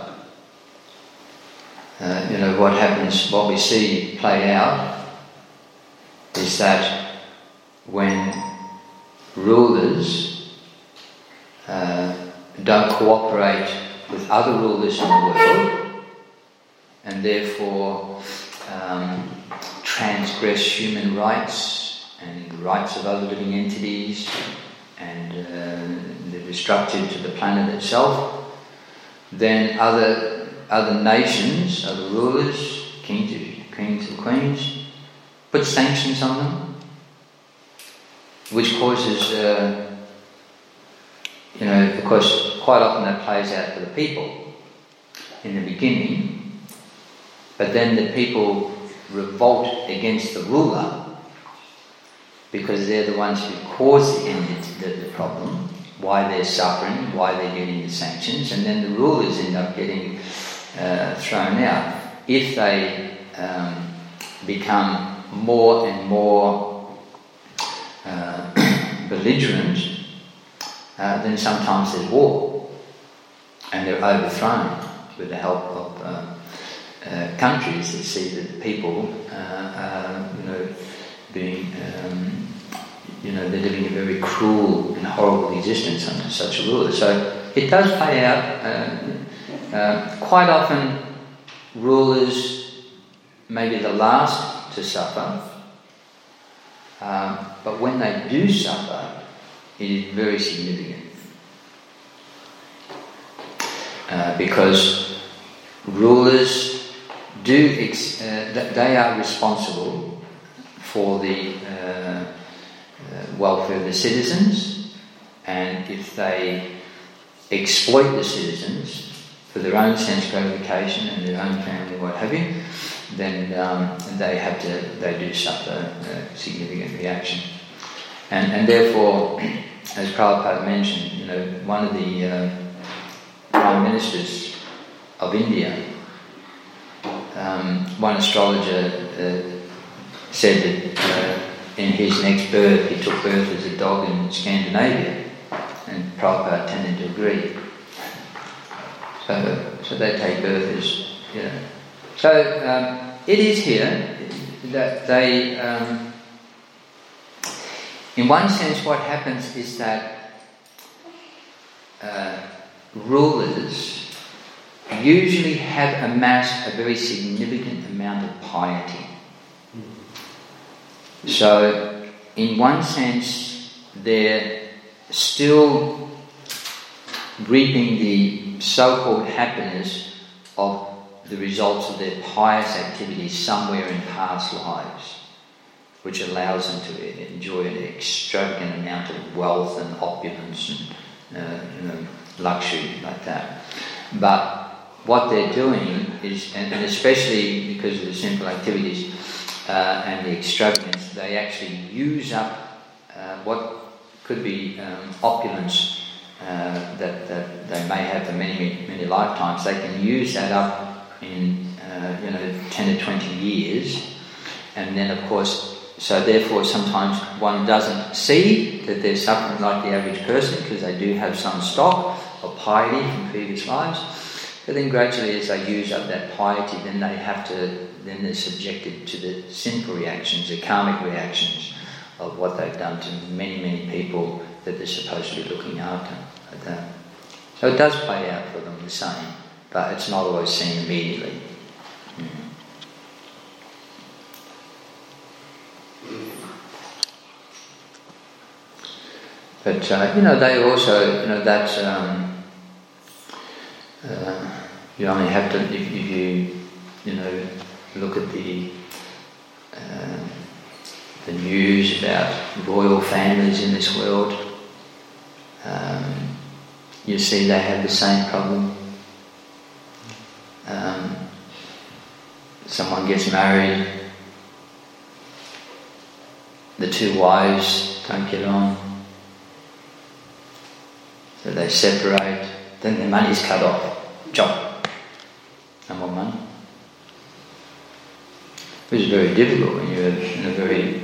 Speaker 1: What happens, what we see play out is that when rulers don't cooperate with other rulers in the world and therefore transgress human rights and the rights of other living entities and they're destructive to the planet itself, then other nations, other rulers, kings and queens, put sanctions on them, which causes, of course, quite often that plays out for the people in the beginning, but then the people revolt against the ruler because they're the ones who cause the problem, why they're suffering, why they're getting the sanctions, and then the rulers end up getting thrown out. If they become more and more belligerent, then sometimes there's war and they're overthrown with the help of countries that see that the people are being they're living a very cruel and horrible existence under such a ruler. So it does play out. Quite often rulers may be the last to suffer, but when they do suffer, it is very significant. Because rulers they are responsible for the welfare of the citizens, and if they exploit the citizens for their own sense gratification and their own family, what have you, then they do suffer a significant reaction. And therefore, as Prabhupada mentioned, one of the Prime Ministers of India, one astrologer said that in his next birth he took birth as a dog in Scandinavia, and Prabhupada tended to agree. So they take birth as, So it is here that they, in one sense what happens is that rulers usually have amassed a very significant amount of piety. So in one sense they're still reaping the so-called happiness of the results of their pious activities somewhere in past lives, which allows them to enjoy an extravagant amount of wealth and opulence and luxury like that. But what they're doing is, and especially because of the simple activities and the extravagance, they actually use up what could be opulence that they may have for many, many lifetimes. They can use that up in 10 to 20 years, and then of course, so therefore sometimes one doesn't see that they're suffering like the average person because they do have some stock of piety from previous lives. But then gradually, as they use up that piety, then they're subjected to the sinful reactions, the karmic reactions of what they've done to many, many people that they're supposed to be looking after. So it does play out for them the same, but it's not always seen immediately. But they also, that's you only have to, if you look at the news about royal families in this world, you see they have the same problem. Someone gets married, the two wives don't get on, so they separate, then the money's cut off. Chop. No more money. Which is very difficult when you're in a very,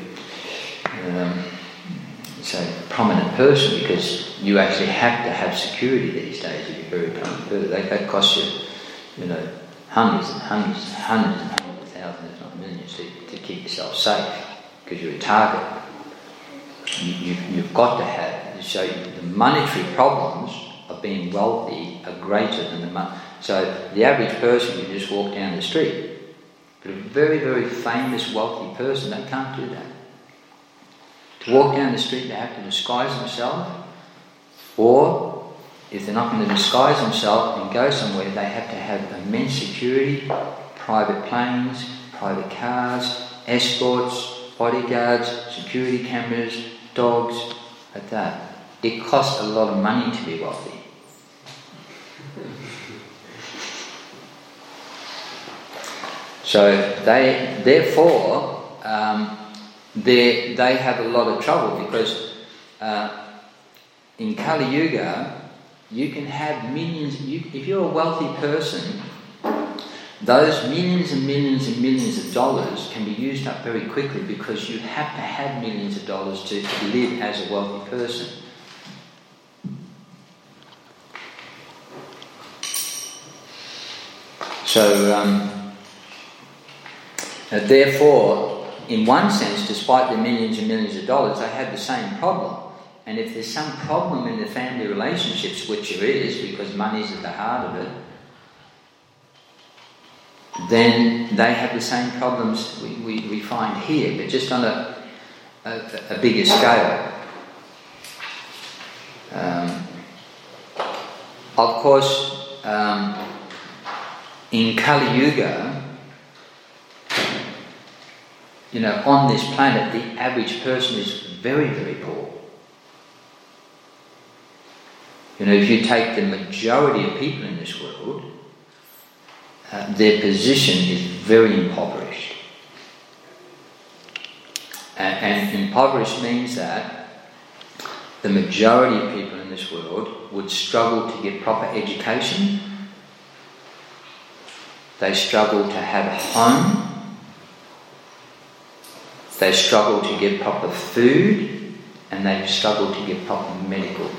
Speaker 1: prominent person, because you actually have to have security these days if you're a very prominent person. That costs you, hundreds and hundreds and hundreds and hundreds of thousands, if not millions, to keep yourself safe, because you're a target. You've got to have, so the monetary problems of being wealthy are greater than the money. So the average person can just walk down the street, but a very, very famous wealthy person, they can't do that. To walk down the street, they have to disguise themselves, or if they're not going to disguise themselves and go somewhere, they have to have immense security, private planes, private cars, escorts, bodyguards, security cameras, dogs, like that. It costs a lot of money to be wealthy. So they have a lot of trouble, because in Kali Yuga you can have millions. If you're a wealthy person, those millions and millions and millions of dollars can be used up very quickly, because you have to have millions of dollars to live as a wealthy person. So therefore, in one sense, despite the millions and millions of dollars, they have the same problem. And if there's some problem in the family relationships, which there is, because money's at the heart of it, then they have the same problems we find here, but just on a bigger scale. Of course, in Kali Yuga, on this planet, the average person is very, very poor. If you take the majority of people in this world, their position is very impoverished. And impoverished means that the majority of people in this world would struggle to get proper education. They struggle to have a home. They struggle to get proper food, and they struggle to get proper medical.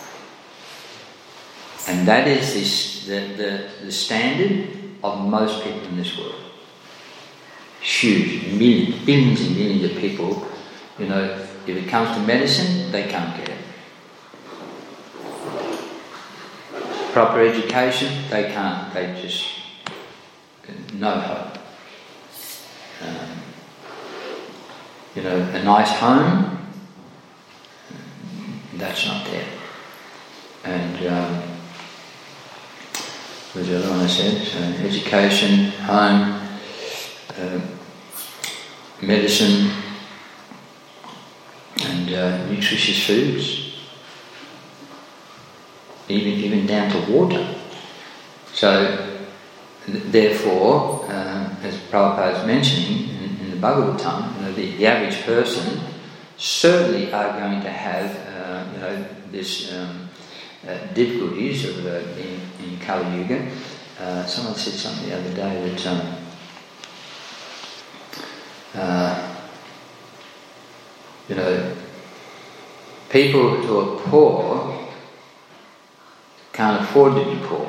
Speaker 1: And that is the standard of most people in this world. Huge, billions and millions of people, if it comes to medicine, they can't get it. Proper education, they can't, they just, no hope. A nice home, that's not there. And what was the other one I said? So education, home, medicine, and nutritious foods, even down to water. So therefore, as Prabhupada is mentioning in the Bhagavatam, the average person certainly are going to have this difficulties in Kali Yuga. Someone said something the other day that people who are poor can't afford to be poor.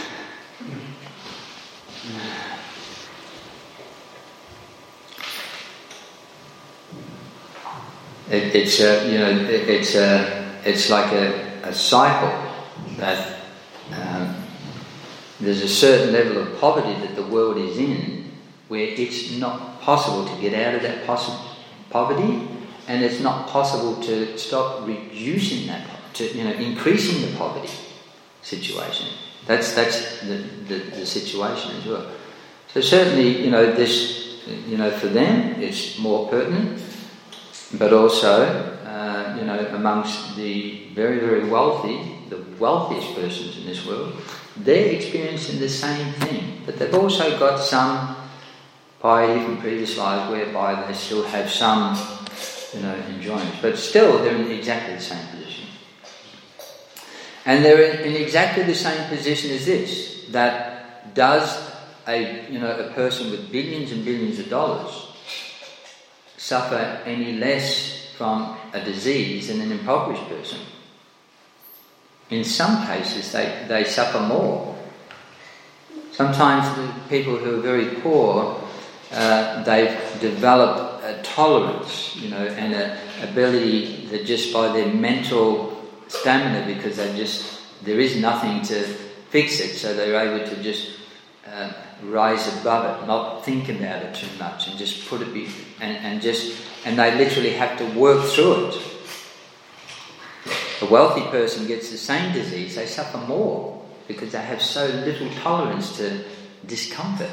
Speaker 1: It's like a cycle that there's a certain level of poverty that the world is in, where it's not possible to get out of that poverty and it's not possible to stop reducing that, increasing the poverty situation. That's the situation as well. So certainly, this, for them it's more pertinent, but also, amongst the very, very wealthy, the wealthiest persons in this world, they're experiencing the same thing, but they've also got some piety from previous lives whereby they still have some, enjoyment, but still they're in exactly the same position. And they're in exactly the same position as this, that does a person with billions and billions of dollars suffer any less from a disease than an impoverished person? In some cases, they suffer more. Sometimes the people who are very poor, they've developed a tolerance, and an ability that just by their mental stamina, because there is nothing to fix it, so they're able to just rise above it, not think about it too much, and just put it and they literally have to work through it. A wealthy person gets the same disease, they suffer more because they have so little tolerance to discomfort.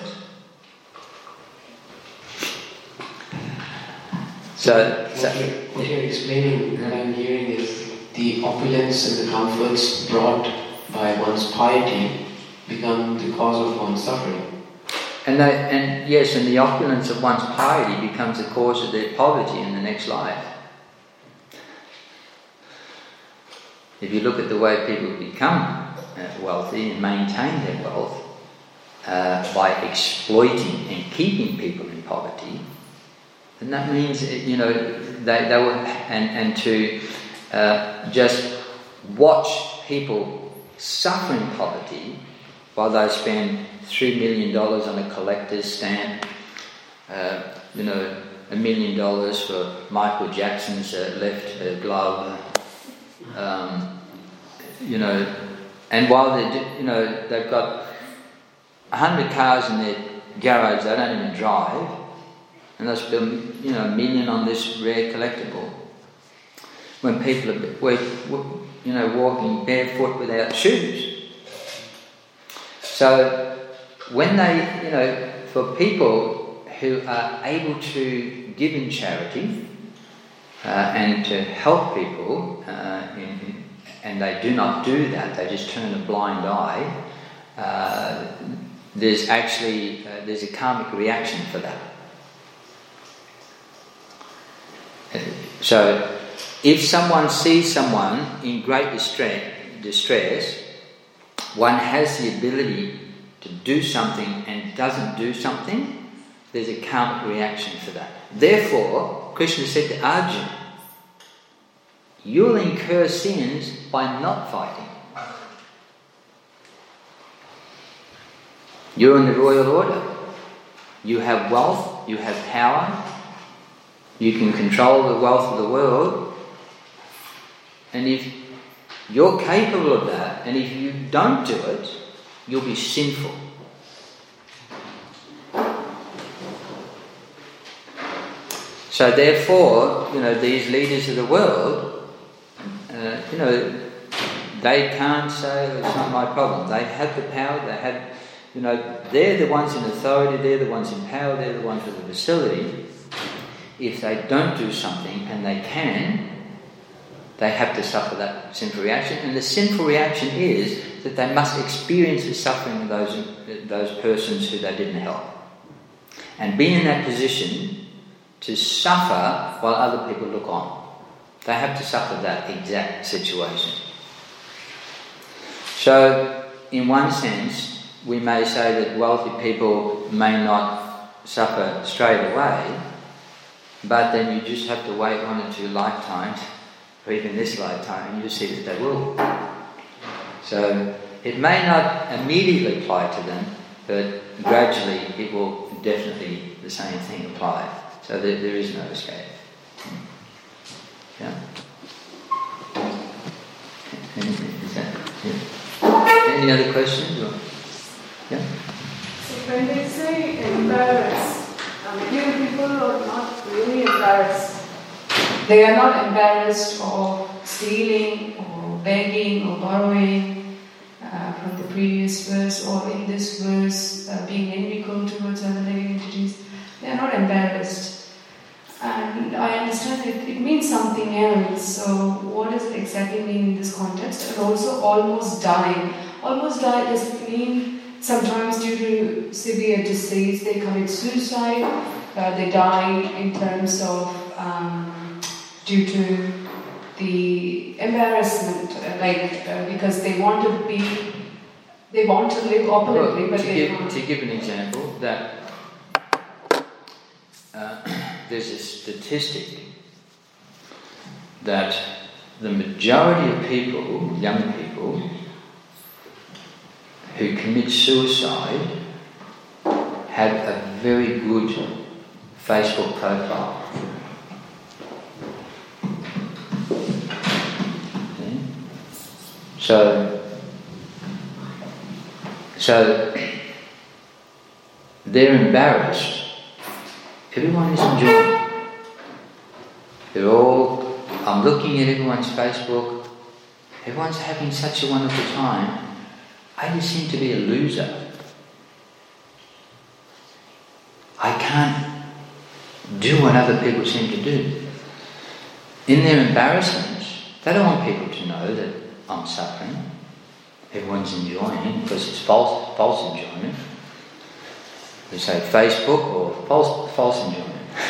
Speaker 1: So
Speaker 3: what you're explaining, what I'm hearing is the opulence and the comforts brought by one's piety become the cause of one's suffering.
Speaker 1: And the opulence of one's piety becomes the cause of their poverty in the next life. If you look at the way people become wealthy and maintain their wealth by exploiting and keeping people in poverty, then that means they will, and to just watch people suffer in poverty while they spend $3 million on a collector's stamp, $1 million for Michael Jackson's left glove, and while they've got 100 cars in their garage they don't even drive, and they spend $1 million on this rare collectible. When people are walking barefoot without shoes. So when they, for people who are able to give in charity and to help people, and they do not do that, they just turn a blind eye, there's a karmic reaction for that. So if someone sees someone in great distress, one has the ability to do something and doesn't do something, there's a karmic reaction for that. Therefore, Krishna said to Arjuna, you'll incur sins by not fighting. You're in the royal order. You have wealth, you have power, you can control the wealth of the world, and if you're capable of that, and if you don't do it, you'll be sinful. So therefore, these leaders of the world, they can't say, it's not my problem. They have the power, they're the ones in authority, they're the ones in power, they're the ones with the facility. If they don't do something, and they can, they have to suffer that sinful reaction. And the sinful reaction is that they must experience the suffering of those persons who they didn't help. And be in that position to suffer while other people look on. They have to suffer that exact situation. So, in one sense, we may say that wealthy people may not suffer straight away, but then you just have to wait 1 or 2 lifetimes, or even this lifetime, and you see that they will. So it may not immediately apply to them, but gradually it will definitely the same thing apply. So there is no escape. Yeah. Any other questions? Or? Yeah.
Speaker 4: So when they say embarrassed, many people are not really embarrassed.
Speaker 5: they are not embarrassed of stealing or begging or borrowing from the previous verse, or in this verse being envical towards other living entities. They are not embarrassed. And I understand it means something else. So what does it exactly mean in this context? And also almost dying. Almost die does it mean sometimes due to severe disease they commit suicide, they die in terms of due to the embarrassment, because they want to live opulently, but
Speaker 1: to give an example, that there's a statistic that the majority of people, young people, who commit suicide have a very good Facebook profile. Okay? So they're embarrassed. Everyone is enjoying. They're all, I'm looking at everyone's Facebook, everyone's having such a wonderful time. I just seem to be a loser. I can't do what other people seem to do. In their embarrassments, they don't want people to know that I'm suffering. Everyone's enjoying, because it's false enjoyment. They say Facebook or false enjoyment.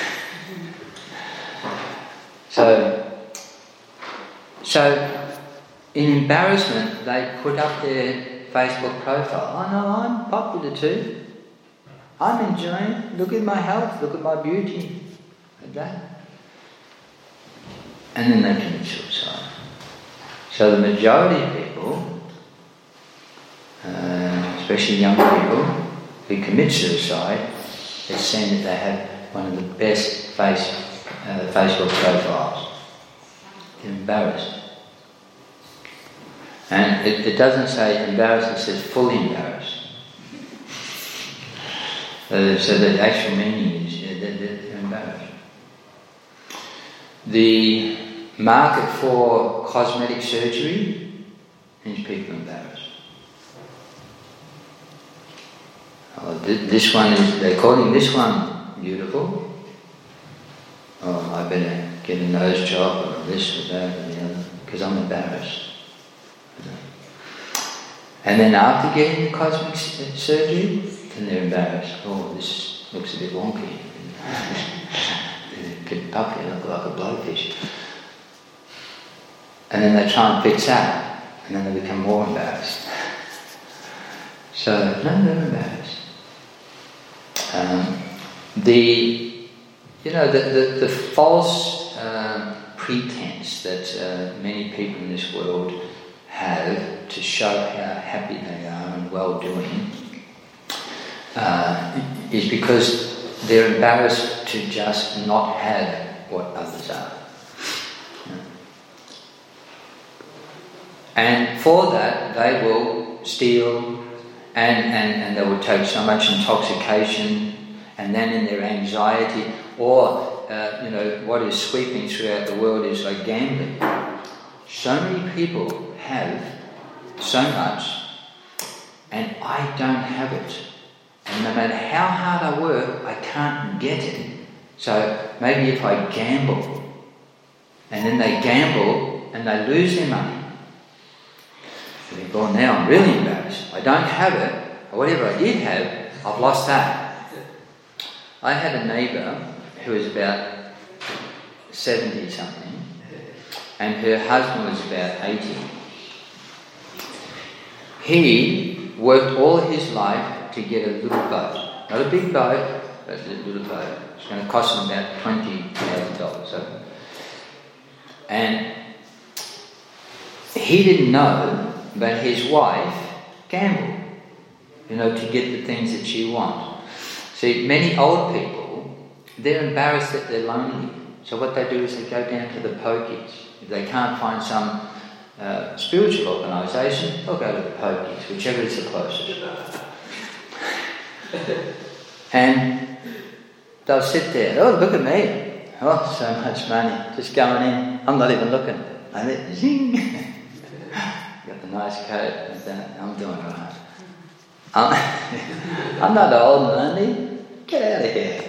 Speaker 1: So in embarrassment, they put up their Facebook profile. Oh no, I'm popular too. I'm enjoying. Look at my health. Look at my beauty. Like that. And then they commit suicide. So the majority of people, especially young people, who commit suicide, it's seen that they have one of the best Facebook profiles. They're embarrassed. And it doesn't say embarrassed, it says fully embarrassed. So the actual meaning is they're embarrassed. The market for cosmetic surgery is people embarrassed. This one is, they're calling this one beautiful. Oh, I better get a nose job or this or that or the other, because I'm embarrassed. And then after getting the cosmetic surgery, then they're embarrassed. Oh, this looks a bit wonky. A bit puffy, I look like a blowfish. And then they try and fix that, and then they become more embarrassed. So, no, they're embarrassed. The false pretense that many people in this world have to show how happy they are and well-doing is because they're embarrassed to just not have what others are. And for that, they will steal and they will take so much intoxication, and then in their anxiety, or what is sweeping throughout the world is like gambling. So many people have so much, and I don't have it. And no matter how hard I work, I can't get it. So maybe if I gamble, and then they gamble and they lose their money, they think, oh, now I'm really embarrassed. I don't have it, or whatever I did have, I've lost that. I had a neighbour who was about 70 something, and her husband was about 80. He worked all his life to get a little boat. Not a big boat, but a little boat. It's going to cost him about $20,000. So. And he didn't know, but his wife gambled, to get the things that she wants. See, many old people, they're embarrassed that they're lonely. So what they do is they go down to the pokies. If they can't find some spiritual organisation, they'll go to the pokies, whichever is the closest. And they'll sit there, oh, look at me. Oh, so much money, just going in. I'm not even looking. And it, zing. Got the nice coat and that. I'm doing all right. I'm not old and lonely. Get out of here.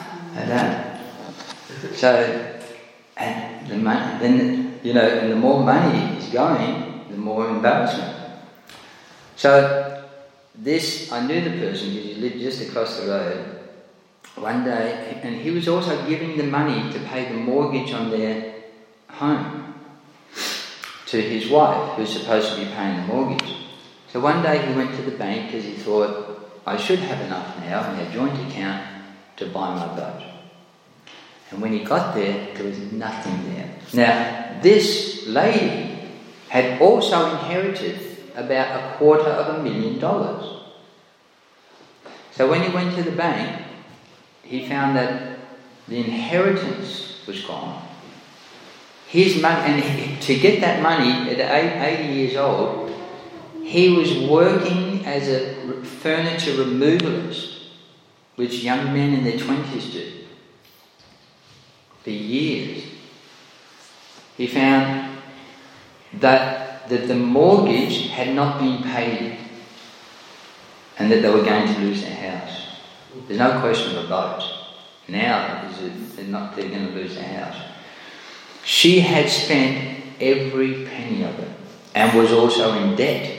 Speaker 1: So, and the money, then, you know, and the more money is going, the more embarrassment. So, this, I knew the person because he lived just across the road. One day, and he was also giving the money to pay the mortgage on their home to his wife, who's supposed to be paying the mortgage. So one day he went to the bank because he thought, I should have enough now in our joint account to buy my boat. And when he got there was nothing there. Now, this lady had also inherited about $250,000. So when he went to the bank, he found that the inheritance was gone. His money, and to get that money at 80 years old, he was working as a furniture removalist, which young men in their 20s do, for years. He found that the mortgage had not been paid and that they were going to lose their house. There's no question about it. Now they're going to lose their house. She had spent every penny of it and was also in debt.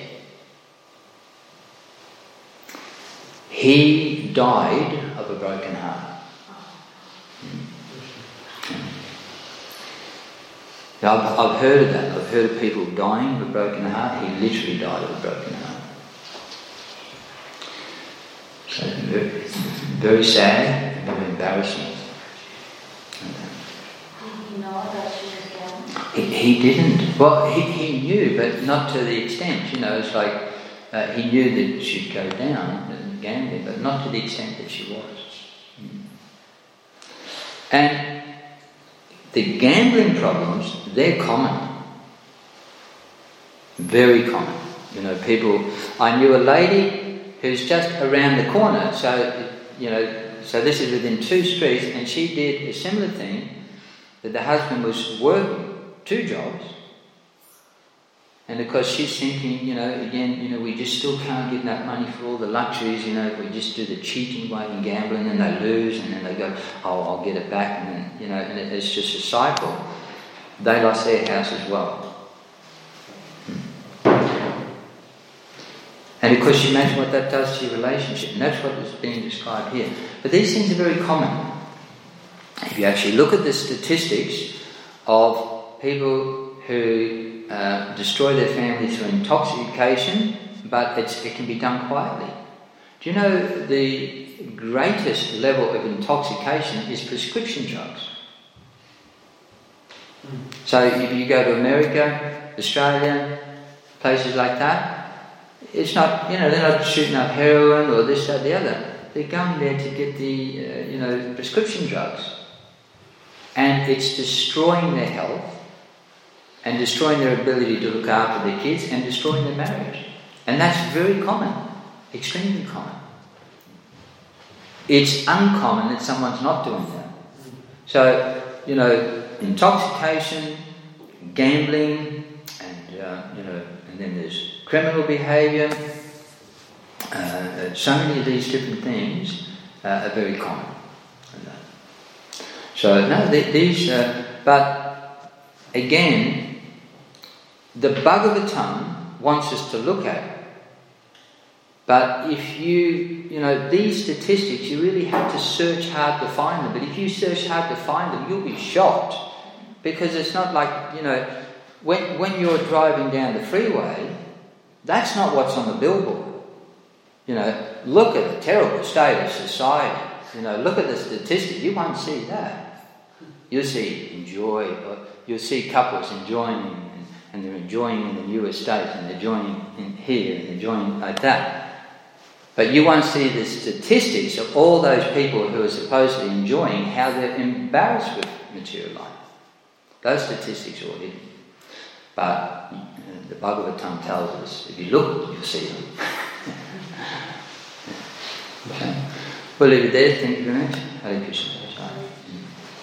Speaker 1: He died of a broken heart. Now, I've heard of that. I've heard of people dying of a broken heart. He literally died of a broken heart. So very sad and very embarrassing.
Speaker 4: Did he know that she was gambling?
Speaker 1: He didn't. Well, he knew, but not to the extent. You know, it's like he knew that she'd go down gambling, but not to the extent that she was. And the gambling problems, they're common. Very common. You know, people... I knew a lady who's just around the corner, so, you know, so this is within 2 streets, and she did a similar thing, that the husband was working 2 jobs, and of course she's thinking, you know, again, you know, we just still can't get enough money for all the luxuries, you know, if we just do the cheating way in gambling, and they lose, and then they go, oh, I'll get it back, and then, you know, and it's just a cycle. They lost their house as well. And of course, you imagine what that does to your relationship, and that's what is being described here. But these things are very common. If you actually look at the statistics of people who destroy their family through intoxication, but it can be done quietly. Do you know the greatest level of intoxication is prescription drugs? So if you go to America, Australia, places like that, it's not, you know, they're not shooting up heroin or this, that, the other. They're going there to get the, prescription drugs. And it's destroying their health and destroying their ability to look after their kids and destroying their marriage. And that's very common, extremely common. It's uncommon that someone's not doing that. So, you know, intoxication, gambling, and then there's criminal behaviour. So many of these different things are very common. So no, but again, the bug of the tongue wants us to look at it. But if these statistics, you really have to search hard to find them. But if you search hard to find them, you'll be shocked. Because it's not like, when you're driving down the freeway, that's not what's on the billboard. Look at the terrible state of society. Look at the statistics. You won't see that. You'll see you'll see couples enjoying, and they're enjoying in the new estate, and they're enjoying in here, and they're enjoying like that. But you won't see the statistics of all those people who are supposedly enjoying how they're embarrassed with material life. Those statistics are all hidden. But the Bhagavad Gita tells us, if you look, you'll see them. Okay. We'll leave it there. Thank you very much. Hare Krishna.